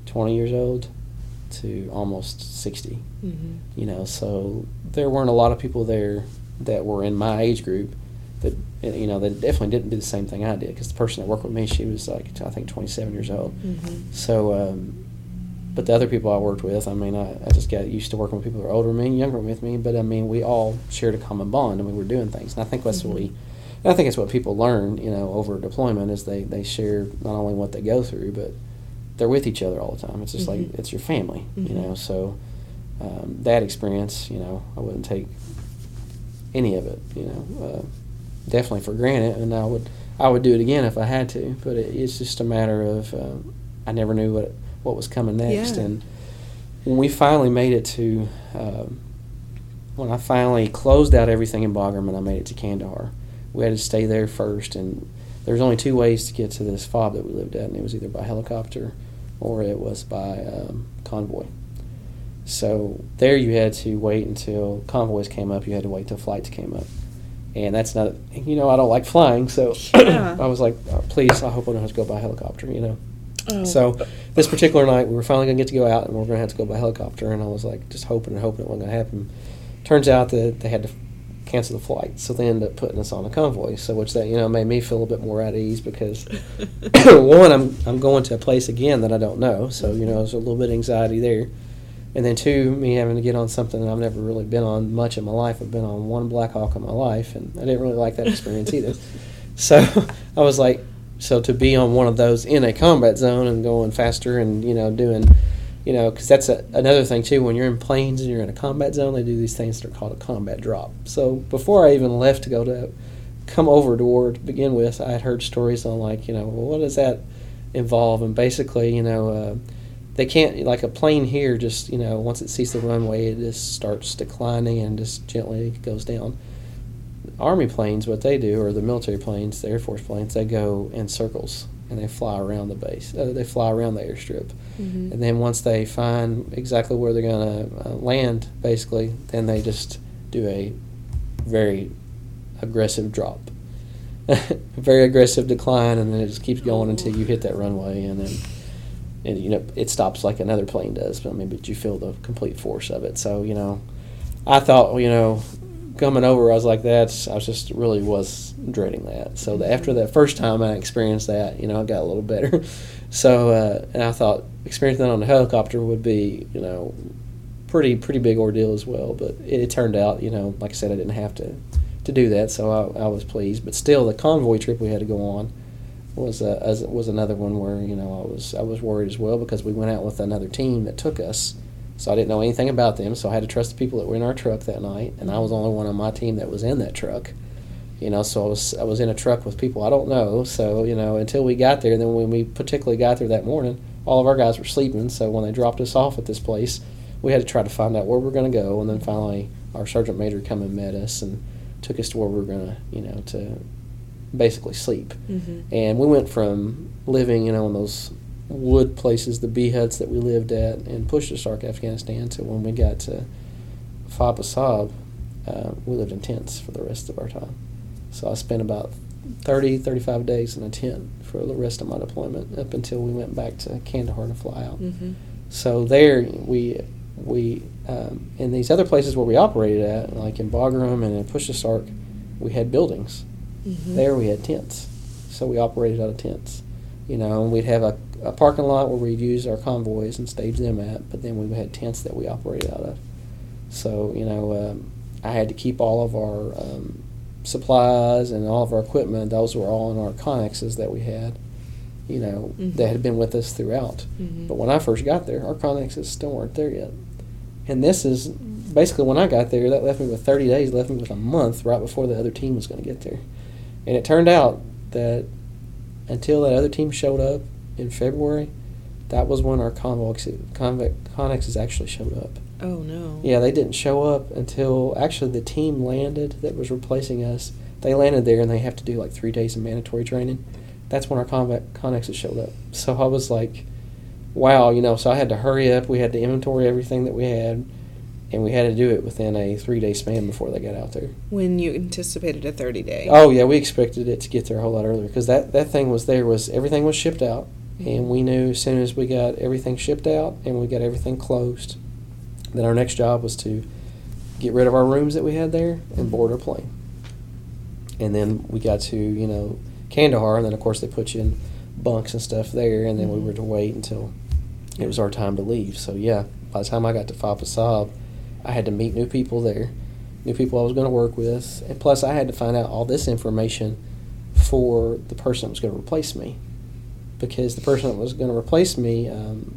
twenty years old to almost sixty. Mm-hmm. You know, so there weren't a lot of people there that were in my age group that, you know, that definitely didn't do the same thing I did, because the person that worked with me, she was like, I think twenty-seven years old. Mm-hmm. So, um, but the other people I worked with, I mean, I, I just got used to working with people that were older than me and younger with me, but I mean, we all shared a common bond and we were doing things. And I think that's Mm-hmm. what we, and I think it's what people learn, you know, over deployment, is they, they share not only what they go through, but they're with each other all the time. It's just Mm-hmm. like, it's your family, Mm-hmm. you know, so um, that experience, you know, I wouldn't take any of it, you know, uh, definitely for granted, and I would I would do it again if I had to, but it, it's just a matter of um, I never knew what what was coming next. Yeah. And when we finally made it to um, when I finally closed out everything in Bagram and I made it to Kandahar, we had to stay there first, and there was only two ways to get to this fob that we lived at, and it was either by helicopter or it was by um, convoy. So there you had to wait until convoys came up. You had to wait till flights came up. And that's not, you know, I don't like flying, so Yeah. I was like, oh, please, I hope I don't have to go by helicopter, you know. Oh. So this particular night, we were finally going to get to go out, and we were going to have to go by helicopter, and I was like, just hoping and hoping it wasn't going to happen. Turns out that they had to cancel the flight, so they ended up putting us on a convoy, so which that, you know, made me feel a bit more at ease, because one, I'm I'm going to a place again that I don't know, so, you know, there's a little bit of anxiety there. And then two, me having to get on something that I've never really been on much in my life. I've been on one Black Hawk in my life, and I didn't really like that experience either. So I was like, so to be on one of those in a combat zone and going faster and, you know, doing, you know, because that's a, another thing too, when you're in planes and you're in a combat zone, they do these things that are called a combat drop. So before I even left to go to come over to war to begin with, I had heard stories on, like, you know, well, what does that involve? And basically, you know, uh, they can't, like a plane here, just, you know, once it sees the runway, it just starts declining and just gently goes down. Army planes, what they do, or the military planes, the Air Force planes, they go in circles and they fly around the base. Uh, they fly around the airstrip. Mm-hmm. And then once they find exactly where they're going to uh, land, basically, then they just do a very aggressive drop. Very aggressive decline, and then it just keeps going until you hit that runway, and then, and you know, it stops like another plane does. But I mean, but you feel the complete force of it. So, you know, I thought, you know, coming over, I was like that. I was just really was dreading that. So the, after that first time I experienced that, you know, I got a little better. So uh, and I thought experiencing that on the helicopter would be, you know, pretty pretty big ordeal as well. But it, it turned out, you know, like I said, I didn't have to to do that. So I, I was pleased. But still, the convoy trip we had to go on was uh, as was another one where, you know, I was I was worried as well, because we went out with another team that took us. So I didn't know anything about them, so I had to trust the people that were in our truck that night, and I was the only one on my team that was in that truck. You know, so I was I was in a truck with people I don't know. So, you know, until we got there, then when we particularly got there that morning, all of our guys were sleeping. So when they dropped us off at this place, we had to try to find out where we were going to go, and then finally our sergeant major come and met us and took us to where we were going to, you know, to basically sleep. Mm-hmm. And we went from living, you know, in those wood places, the bee huts that we lived at in Pushtasark, Afghanistan, to when we got to Fob Asab, uh, we lived in tents for the rest of our time. So I spent about thirty, thirty-five days in a tent for the rest of my deployment up until we went back to Kandahar to fly out. Mm-hmm. So there we, we um, in these other places where we operated at, like in Bagram and in Pushtasark, we had buildings. Mm-hmm. There we had tents. So we operated out of tents. You know, and we'd have a, a parking lot where we'd use our convoys and stage them at, but then we had tents that we operated out of. So, you know, um, I had to keep all of our um, supplies and all of our equipment. Those were all in our Connexes that we had, you know, Mm-hmm. that had been with us throughout. Mm-hmm. But when I first got there, our Connexes still weren't there yet. And this is basically when I got there, that left me with thirty days, left me with a month right before the other team was going to get there. And it turned out that until that other team showed up in February, that was when our convox, convex, Connexes actually showed up. Oh, no. Yeah, they didn't show up until actually the team landed that was replacing us. They landed there, and they have to do like three days of mandatory training. That's when our convex, Connexes showed up. So I was like, wow, you know, so I had to hurry up. We had to inventory everything that we had, and we had to do it within a three-day span before they got out there. When you anticipated a thirty-day. Oh, yeah, we expected it to get there a whole lot earlier, because that, that thing was there, was everything was shipped out. And we knew as soon as we got everything shipped out and we got everything closed, that our next job was to get rid of our rooms that we had there and board our plane. And then we got to, you know, Kandahar, and then of course they put you in bunks and stuff there, and then we were to wait until it was our time to leave. So yeah, by the time I got to Fa Pasab, I had to meet new people there, new people I was going to work with, and plus I had to find out all this information for the person that was going to replace me, because the person that was going to replace me, um,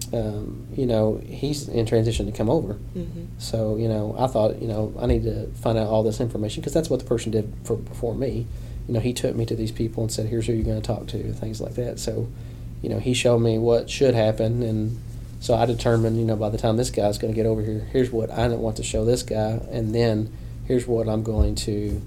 um, you know, he's in transition to come over. Mm-hmm. So, you know, I thought, you know, I need to find out all this information, because that's what the person did for before me. You know, he took me to these people and said, here's who you're going to talk to, things like that. So, you know, he showed me what should happen, and so I determined, you know, by the time this guy's going to get over here, here's what I didn't want to show this guy, and then here's what I'm going to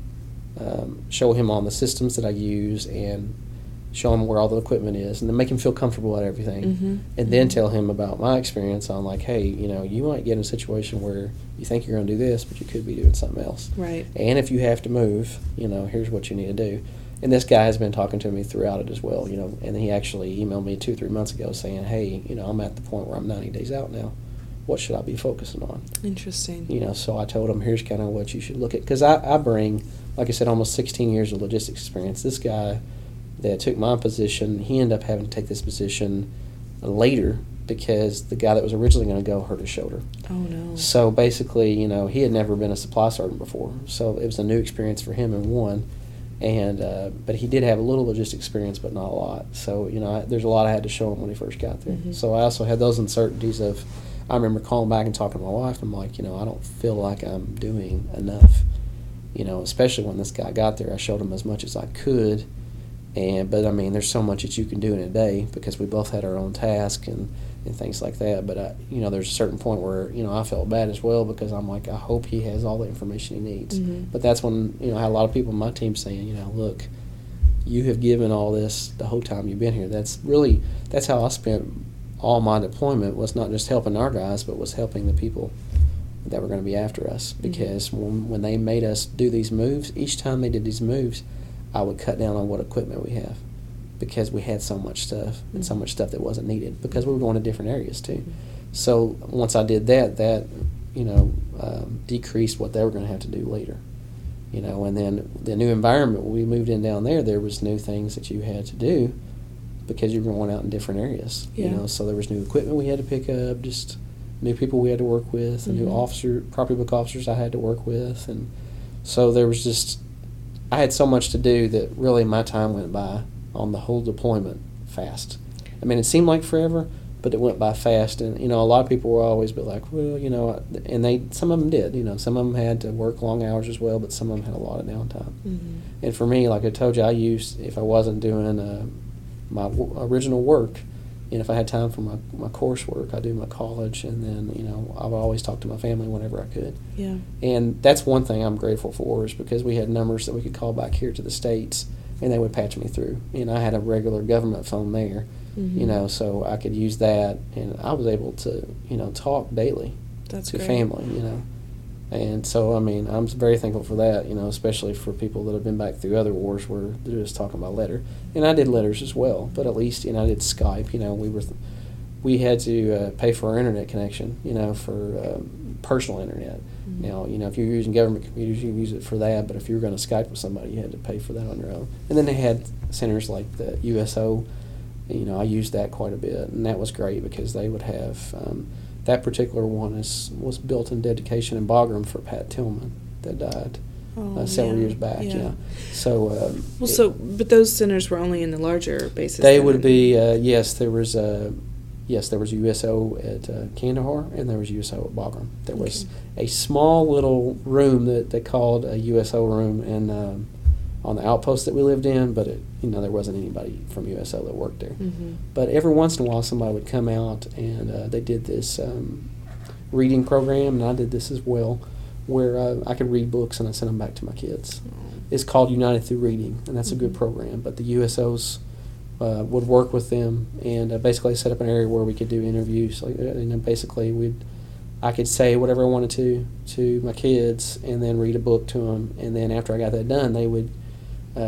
um, show him on the systems that I use, and show him where all the equipment is, and then make him feel comfortable at everything. Mm-hmm. And then tell him about my experience on, like, hey, you know, you might get in a situation where you think you're going to do this, but you could be doing something else. Right. And if you have to move, you know, here's what you need to do. And this guy has been talking to me throughout it as well, you know, and he actually emailed me two, three months ago saying, hey, you know, I'm at the point where I'm ninety days out now. What should I be focusing on? Interesting. You know, so I told him, here's kind of what you should look at. Because I, I bring, like I said, almost sixteen years of logistics experience. This guy that took my position, he ended up having to take this position later because the guy that was originally going to go hurt his shoulder. Oh, no. So basically, you know, he had never been a supply sergeant before. So it was a new experience for him, and one. And uh, but he did have a little logistic experience, but not a lot. So, you know, I, there's a lot I had to show him when he first got there. Mm-hmm. So I also had those uncertainties of, I remember calling back and talking to my wife. I'm like, you know, I don't feel like I'm doing enough. You know, especially when this guy got there, I showed him as much as I could. And but I mean, there's so much that you can do in a day because we both had our own task and, and things like that. But I, you know, there's a certain point where you know I felt bad as well because I'm like, I hope he has all the information he needs. Mm-hmm. But that's when you know I had a lot of people on my team saying, you know, look, you have given all this the whole time you've been here. That's really that's how I spent all my deployment, was not just helping our guys, but was helping the people that were going to be after us. Because mm-hmm. when when they made us do these moves, each time they did these moves, I would cut down on what equipment we have because we had so much stuff and mm-hmm. so much stuff that wasn't needed because we were going to different areas too. Mm-hmm. So once I did that, that, you know, um, decreased what they were going to have to do later. You know, and then the new environment we moved in down there, there was new things that you had to do because you were going out in different areas. Yeah. You know, so there was new equipment we had to pick up, just new people we had to work with, and mm-hmm. new officer, property book officers I had to work with, and so there was just, I had so much to do that really my time went by on the whole deployment fast. I mean, it seemed like forever, but it went by fast. And, you know, a lot of people will always be like, well, you know, and they, some of them did, you know, some of them had to work long hours as well, but some of them had a lot of downtime. Mm-hmm. And for me, like I told you, I used, if I wasn't doing uh, my w- original work, and if I had time for my, my coursework, I do my college, and then, you know, I would always talk to my family whenever I could. Yeah. And that's one thing I'm grateful for, is because we had numbers that we could call back here to the States, and they would patch me through. And I had a regular government phone there, mm-hmm. you know, so I could use that, and I was able to, you know, talk daily that's to great. family, you know. And so, I mean, I'm very thankful for that, you know, especially for people that have been back through other wars where they're just talking about letter. And I did letters as well, but at least, you know, I did Skype. You know, we were, th- we had to uh, pay for our internet connection, you know, for um, personal internet. Mm-hmm. Now, you know, if you're using government computers, you can use it for that, but if you were going to Skype with somebody, you had to pay for that on your own. And then they had centers like the U S O. You know, I used that quite a bit, and that was great because they would have. Um, That particular one is was built in dedication in Bagram for Pat Tillman that died oh, uh, several yeah. years back. Yeah. Yeah. So. Um, well, it, so but those centers were only in the larger bases. They would be uh, yes. There was a uh, yes. There was U S O at uh, Kandahar, and there was U S O at Bagram. There okay. was a small little room that they called a U S O room, and um, on the outpost that we lived in, but it, you know, there wasn't anybody from U S O that worked there. Mm-hmm. But every once in a while, somebody would come out, and uh, they did this um, reading program, and I did this as well, where uh, I could read books and I sent them back to my kids. Mm-hmm. It's called United Through Reading, and that's mm-hmm. a good program. But the U S Os uh, would work with them, and uh, basically set up an area where we could do interviews. Like, and then basically we'd, I could say whatever I wanted to to my kids, and then read a book to them, and then after I got that done, they would. Uh,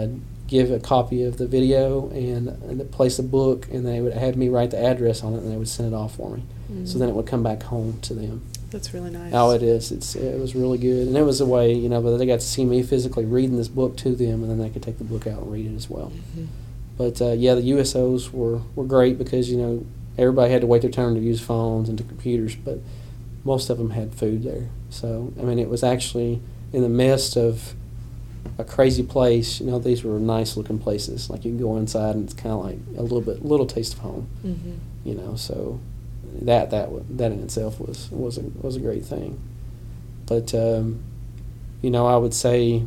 give a copy of the video and, and place a book, and they would have me write the address on it, and they would send it off for me. Mm-hmm. So then it would come back home to them. That's really nice. Oh, it is. It's it was really good, and it was a way, you know, but they got to see me physically reading this book to them, and then they could take the book out and read it as well. Mm-hmm. But uh, yeah, the U S Os were, were great because, you know, everybody had to wait their turn to use phones and to computers, but most of them had food there. So I mean, it was actually in the midst of a crazy place. You know, these were nice looking places. Like you can go inside and it's kind of like a little bit, little taste of home. Mm-hmm. You know, so that that that in itself was was a was a great thing. But um, you know, I would say,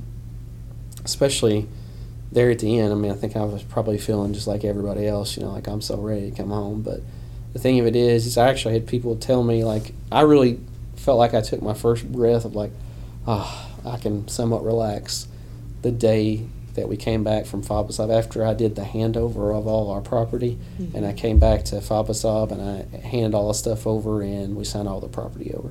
especially there at the end. I mean, I think I was probably feeling just like everybody else. You know, like I'm so ready to come home. But the thing of it is, is I actually had people tell me, like, I really felt like I took my first breath of like, ah, oh, I can somewhat relax the day that we came back from Fabasab after I did the handover of all our property. Mm-hmm. And I came back to Fabasab and I handed all the stuff over and we signed all the property over.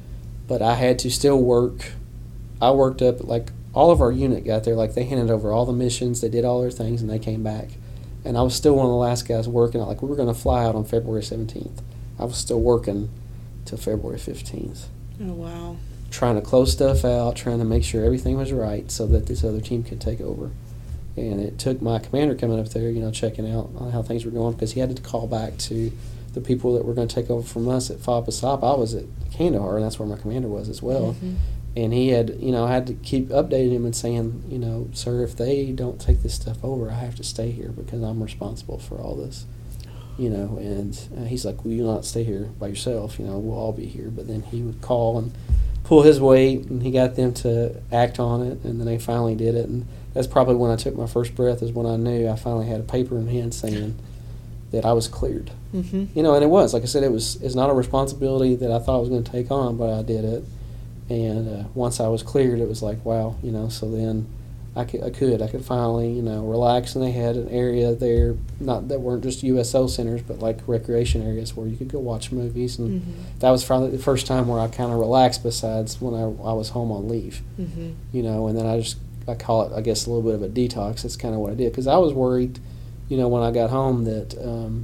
But I had to still work. I worked up, like, all of our unit got there, like, they handed over all the missions, they did all their things, and they came back. And I was still one of the last guys working. Like, we were going to fly out on February seventeenth. I was still working till February fifteenth. Oh, wow. Trying to close stuff out, trying to make sure everything was right so that this other team could take over. And it took my commander coming up there, you know, checking out on how things were going, because he had to call back to the people that were going to take over from us at Fabasab. I was at Kandahar, and that's where my commander was as well. Mm-hmm. And he had, you know, I had to keep updating him and saying, you know, sir, if they don't take this stuff over, I have to stay here because I'm responsible for all this, you know. And uh, he's like, well, you'll not stay here by yourself, you know, we'll all be here. But then he would call and pull his weight, and he got them to act on it, and then they finally did it. And that's probably when I took my first breath, is when I knew I finally had a paper in hand saying that I was cleared. Mm-hmm. You know, and it was, like I said, it was it's not a responsibility that I thought I was going to take on, but I did it. And uh, once I was cleared, it was like, wow, you know, so then I could, I could, I could finally, you know, relax. And they had an area there, not that weren't just U S O centers, but like recreation areas where you could go watch movies. And mm-hmm. that was probably the first time where I kind of relaxed, besides when I, I was home on leave, mm-hmm. you know. And then I just, I call it, I guess, a little bit of a detox. That's kind of what I did, because I was worried, you know, when I got home that um,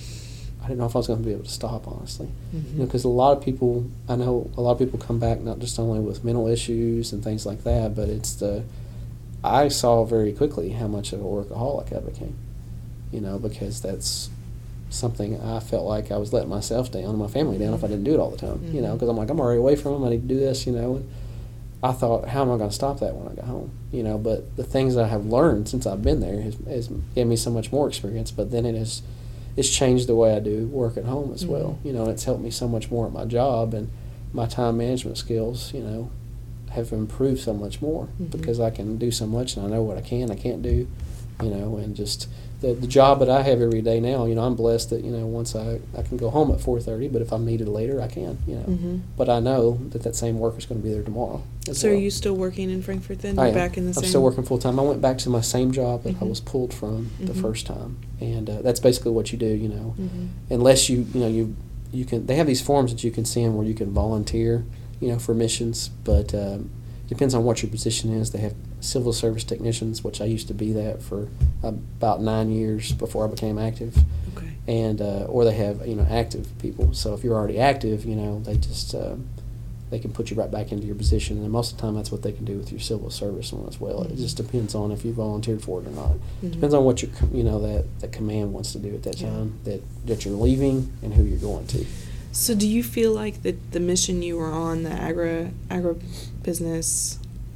I didn't know if I was going to be able to stop, honestly. Mm-hmm. You know, because a lot of people, I know a lot of people come back not just only with mental issues and things like that, but it's the, I saw very quickly how much of a workaholic I became, you know, because that's something I felt like I was letting myself down and my family down if I didn't do it all the time, mm-hmm. you know, because I'm like, I'm already away from them, I need to do this, you know. And I thought, how am I going to stop that when I got home, you know? But the things I have learned since I've been there has, has given me so much more experience, but then it has, it's changed the way I do work at home as mm-hmm. well, you know, and it's helped me so much more at my job, and my time management skills, you know, have improved so much more mm-hmm. because I can do so much, and I know what I can, I can't do, you know. And just the the job that I have every day now, you know, I'm blessed that, you know, once I, I can go home at four thirty, but if I'm needed later, I can, you know. Mm-hmm. But I know that that same work is going to be there tomorrow. So well. Are you still working in Frankfort then? I You're am. back in the same? I'm still working full time. I went back to my same job that mm-hmm. I was pulled from mm-hmm. the first time, and uh, that's basically what you do, you know. Mm-hmm. Unless you, you know, you you can. They have these forms that you can send where you can volunteer, you know, for missions, but um, depends on what your position is. They have civil service technicians, which I used to be that for about nine years before I became active. Okay. And uh, or they have, you know, active people. So if you're already active, you know, they just uh, they can put you right back into your position. And most of the time, that's what they can do with your civil service one as well. Mm-hmm. It just depends on if you volunteered for it or not. Mm-hmm. Depends on what your, you know, that, that command wants to do at that time, yeah. that that you're leaving and who you're going to. So do you feel like the, the mission you were on, the agri, agribusiness,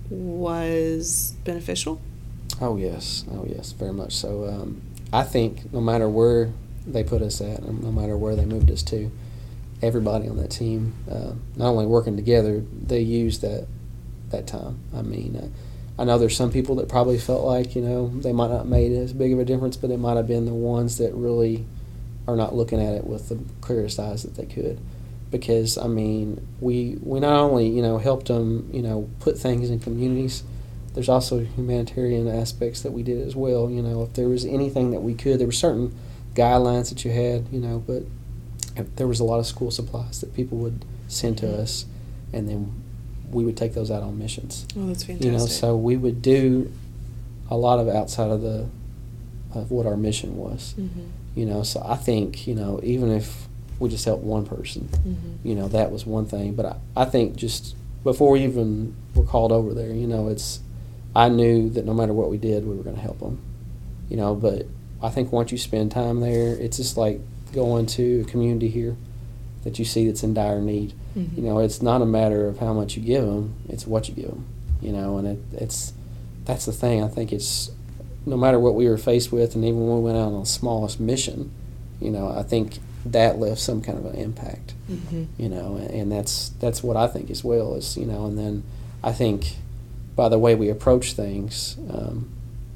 was beneficial? Oh, yes. Oh, yes, very much so. Um, I think no matter where they put us at, no matter where they moved us to, everybody on that team, uh, not only working together, they used that that time. I mean, uh, I know there's some people that probably felt like, you know, they might not have made as big of a difference, but it might have been the ones that really are not looking at it with the clearest eyes that they could. Because, I mean, we we not only, you know, helped them, you know, put things in communities, there's also humanitarian aspects that we did as well. You know, if there was anything that we could, there were certain guidelines that you had, you know, but there was a lot of school supplies that people would send to us, and then we would take those out on missions. Oh, that's fantastic. You know, so we would do a lot of outside of the of what our mission was. Mm-hmm. You know, so I think, you know, even if we just helped one person, Mm-hmm. you know, that was one thing. But I, I think just before we even were called over there, you know, it's I knew that no matter what we did, we were going to help them. You know, but I think once you spend time there, it's just like going to a community here that you see that's in dire need. Mm-hmm. You know, it's not a matter of how much you give them; it's what you give them. You know, and it, it's that's the thing. I think it's no matter what we were faced with, and even when we went out on the smallest mission, you know, I think that left some kind of an impact. Mm-hmm. You know, and, and that's that's what I think as well is, you know, and then I think by the way we approach things um,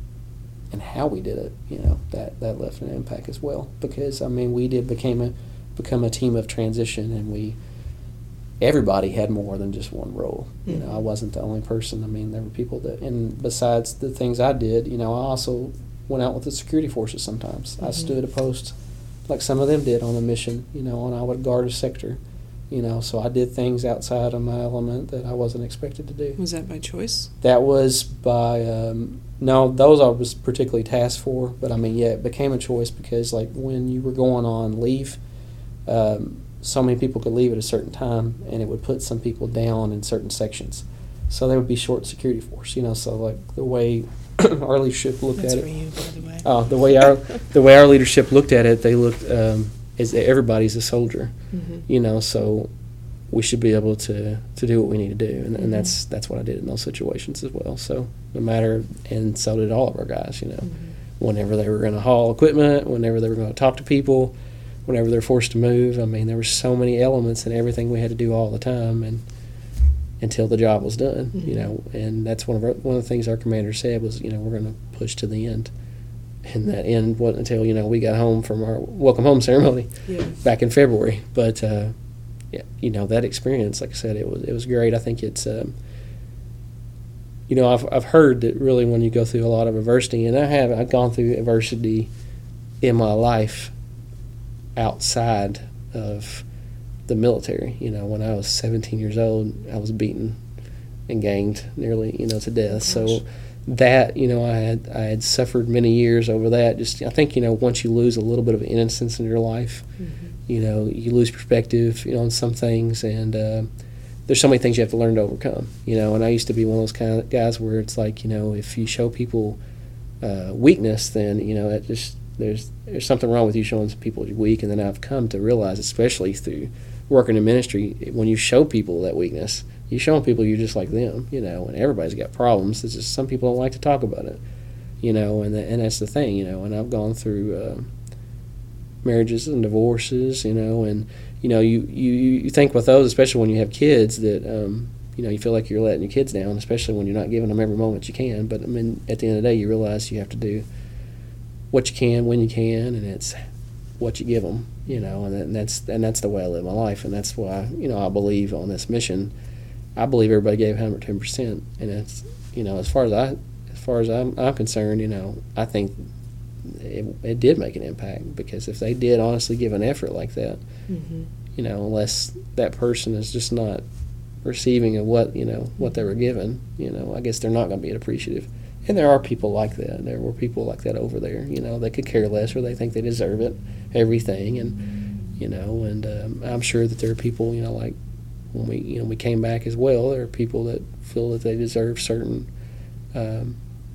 and how we did it, you know, that, that left an impact as well. Because I mean, we did became a become a team of transition, and we everybody had more than just one role. You know, I wasn't the only person. I mean, there were people that, and besides the things I did, you know, I also went out with the security forces sometimes. Mm-hmm. I stood a post like some of them did on a mission, you know, and I would guard a sector, you know, so I did things outside of my element that I wasn't expected to do. Was that by choice? That was by, um, no, those I was particularly tasked for, but I mean, yeah, it became a choice because, like, when you were going on leave, um, so many people could leave at a certain time, and it would put some people down in certain sections. So they would be short security force, you know. So like the way our leadership looked That's at for it. you, by the way. Oh, the way our the way our leadership looked at it, they looked um, as everybody's a soldier, Mm-hmm. you know. So we should be able to, to do what we need to do, and, Mhm. and that's that's what I did in those situations as well. So no matter, and so did all of our guys, you know. Mm-hmm. Whenever they were going to haul equipment, whenever they were going to talk to people, whenever they're forced to move. I mean, there were so many elements and everything we had to do all the time, and until the job was done, Mm-hmm. you know. And that's one of our, one of the things our commander said was, you know, we're going to push to the end. And that end wasn't until, you know, we got home from our welcome home ceremony Yeah. back in February. But uh, yeah, you know, that experience, like I said, it was it was great. I think it's, um, you know, I've I've heard that really when you go through a lot of adversity, and I have, I've gone through adversity in my life outside of the military. You know, when I was seventeen years old, I was beaten and ganged nearly, you know, to death. Oh, so gosh. that, you know, I had I had suffered many years over that. Just I think, you know, once you lose a little bit of innocence in your life, Mm-hmm. you know, you lose perspective, you know, on some things, and uh, there's so many things you have to learn to overcome. You know, and I used to be one of those kind of guys where it's like, you know, if you show people uh, weakness, then, you know, that just there's there's something wrong with you showing people you're weak. And then I've come to realize, especially through working in ministry, when you show people that weakness, you show people you're just like them, you know, and everybody's got problems. It's just some people don't like to talk about it, you know, and the, and that's the thing, you know. And I've gone through uh, marriages and divorces, you know, and, you know, you, you, you think with those, especially when you have kids, that, um, you know, you feel like you're letting your kids down, especially when you're not giving them every moment you can. But, I mean, at the end of the day, you realize you have to do what you can when you can, and it's what you give them, you know, and, that, and that's and that's the way I live my life, and that's why, you know, I believe on this mission. I believe everybody gave one hundred ten percent, and it's, you know, as far as I, as far as I'm, I'm concerned, you know, I think it, it did make an impact, because if they did honestly give an effort like that, Mm-hmm. you know, unless that person is just not receiving of what, you know, what they were given, you know, I guess they're not going to be appreciative. And there are people like that. There were people like that over there, you know, they could care less, or they think they deserve it, everything, and, you know, and um, I'm sure that there are people, you know, like when we, you know, we came back as well, there are people that feel that they deserve certain um,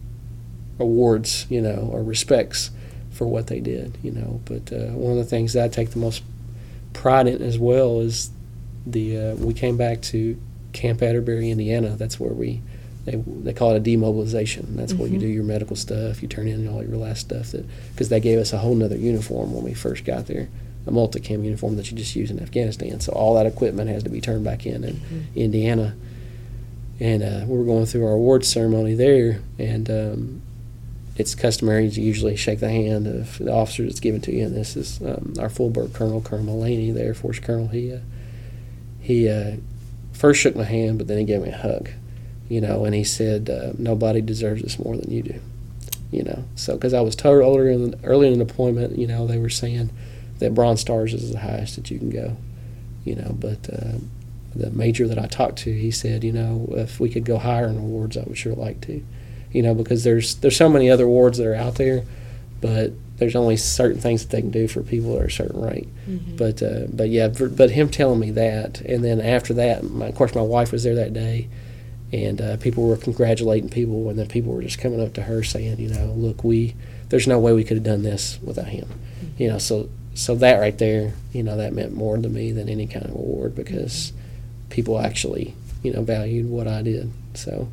awards, you know, or respects for what they did, you know. But uh, one of the things that I take the most pride in as well is the, uh, we came back to Camp Atterbury, Indiana. That's where we, They, they call it a demobilization. That's where you Mhm. do your medical stuff. You turn in all your last stuff. That because they gave us a whole nother uniform when we first got there, a multicam uniform that you just use in Afghanistan. So all that equipment has to be turned back in in Mhm. Indiana. And uh, we were going through our awards ceremony there, and um, it's customary to usually shake the hand of the officer that's given to you. And this is um, our full-bird colonel, Colonel Mullaney, the Air Force colonel. He uh, he uh, first shook my hand, but then he gave me a hug. You know, and he said, uh, nobody deserves this more than you do, you know. So, because I was told earlier in, early in the deployment, you know, they were saying that Bronze Stars is the highest that you can go, you know. But uh, the major that I talked to, he said, you know, if we could go higher in awards, I would sure like to. you know, because there's there's so many other awards that are out there, but there's only certain things that they can do for people at a certain rate. Mm-hmm. But uh, but yeah, for, but him telling me that, and then after that, my, of course, my wife was there that day, and uh, people were congratulating people, and then people were just coming up to her saying, you know, look, we there's no way we could have done this without him, mm-hmm. you know. So so that right there, you know, that meant more to me than any kind of award, because mm-hmm. people actually, you know, valued what I did. So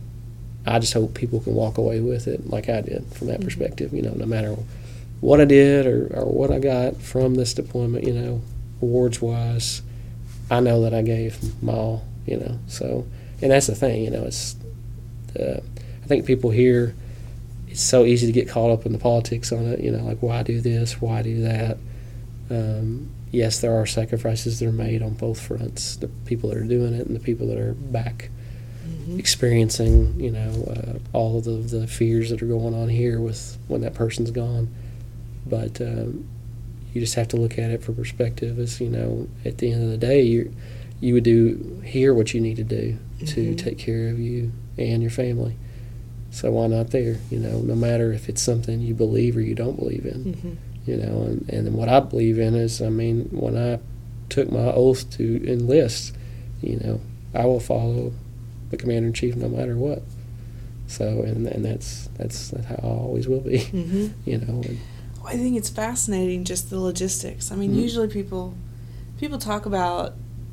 I just hope people can walk away with it like I did from that mm-hmm. perspective, you know, no matter what I did or, or what I got from this deployment, you know, awards-wise, I know that I gave my all, you know. So, and that's the thing, you know, it's, uh, I think people here, it's so easy to get caught up in the politics on it, you know, like why do this, why do that. Um, yes, there are sacrifices that are made on both fronts, the people that are doing it and the people that are back mm-hmm. experiencing, you know, uh, all of the, the fears that are going on here with when that person's gone. But um, you just have to look at it from perspective as, you know, at the end of the day, you you would do here what you need to do mm-hmm. to take care of you and your family. So why not there, you know, no matter if it's something you believe or you don't believe in, mm-hmm. you know. And, and what I believe in is, I mean, when I took my oath to enlist, you know, I will follow the commander-in-chief no matter what. So, and, and that's, that's, that's how I always will be, mm-hmm. you know. And, I think it's fascinating, just the logistics. I mean, mm-hmm. usually people people talk about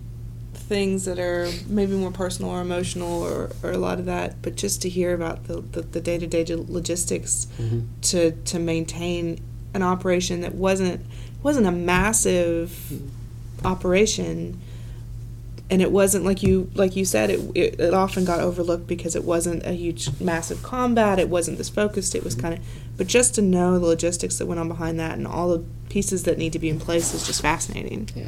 things that are maybe more personal or emotional or, or a lot of that, but just to hear about the, the, the day-to-day logistics mm-hmm. to to maintain an operation that wasn't wasn't a massive mm-hmm. operation, and it wasn't like you like you said, it, it it often got overlooked because it wasn't a huge massive combat, it wasn't this focused, it was mm-hmm. kind of, but just to know the logistics that went on behind that and all the pieces that need to be in place is just fascinating. Yeah.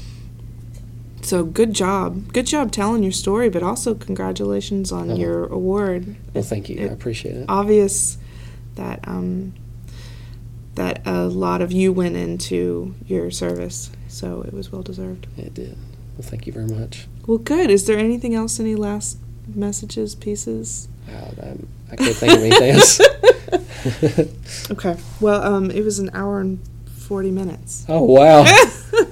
So good job. Good job telling your story, but also congratulations on uh-huh. your award. Well, thank you. It, I appreciate it. Obvious that um, that a lot of you went into your service, so it was well deserved. It did. Well, thank you very much. Well, good. Is there anything else, any last messages, pieces? Oh, I'm, I can't think of anything else. Okay. Well, um, it was an hour and forty minutes. Oh, wow.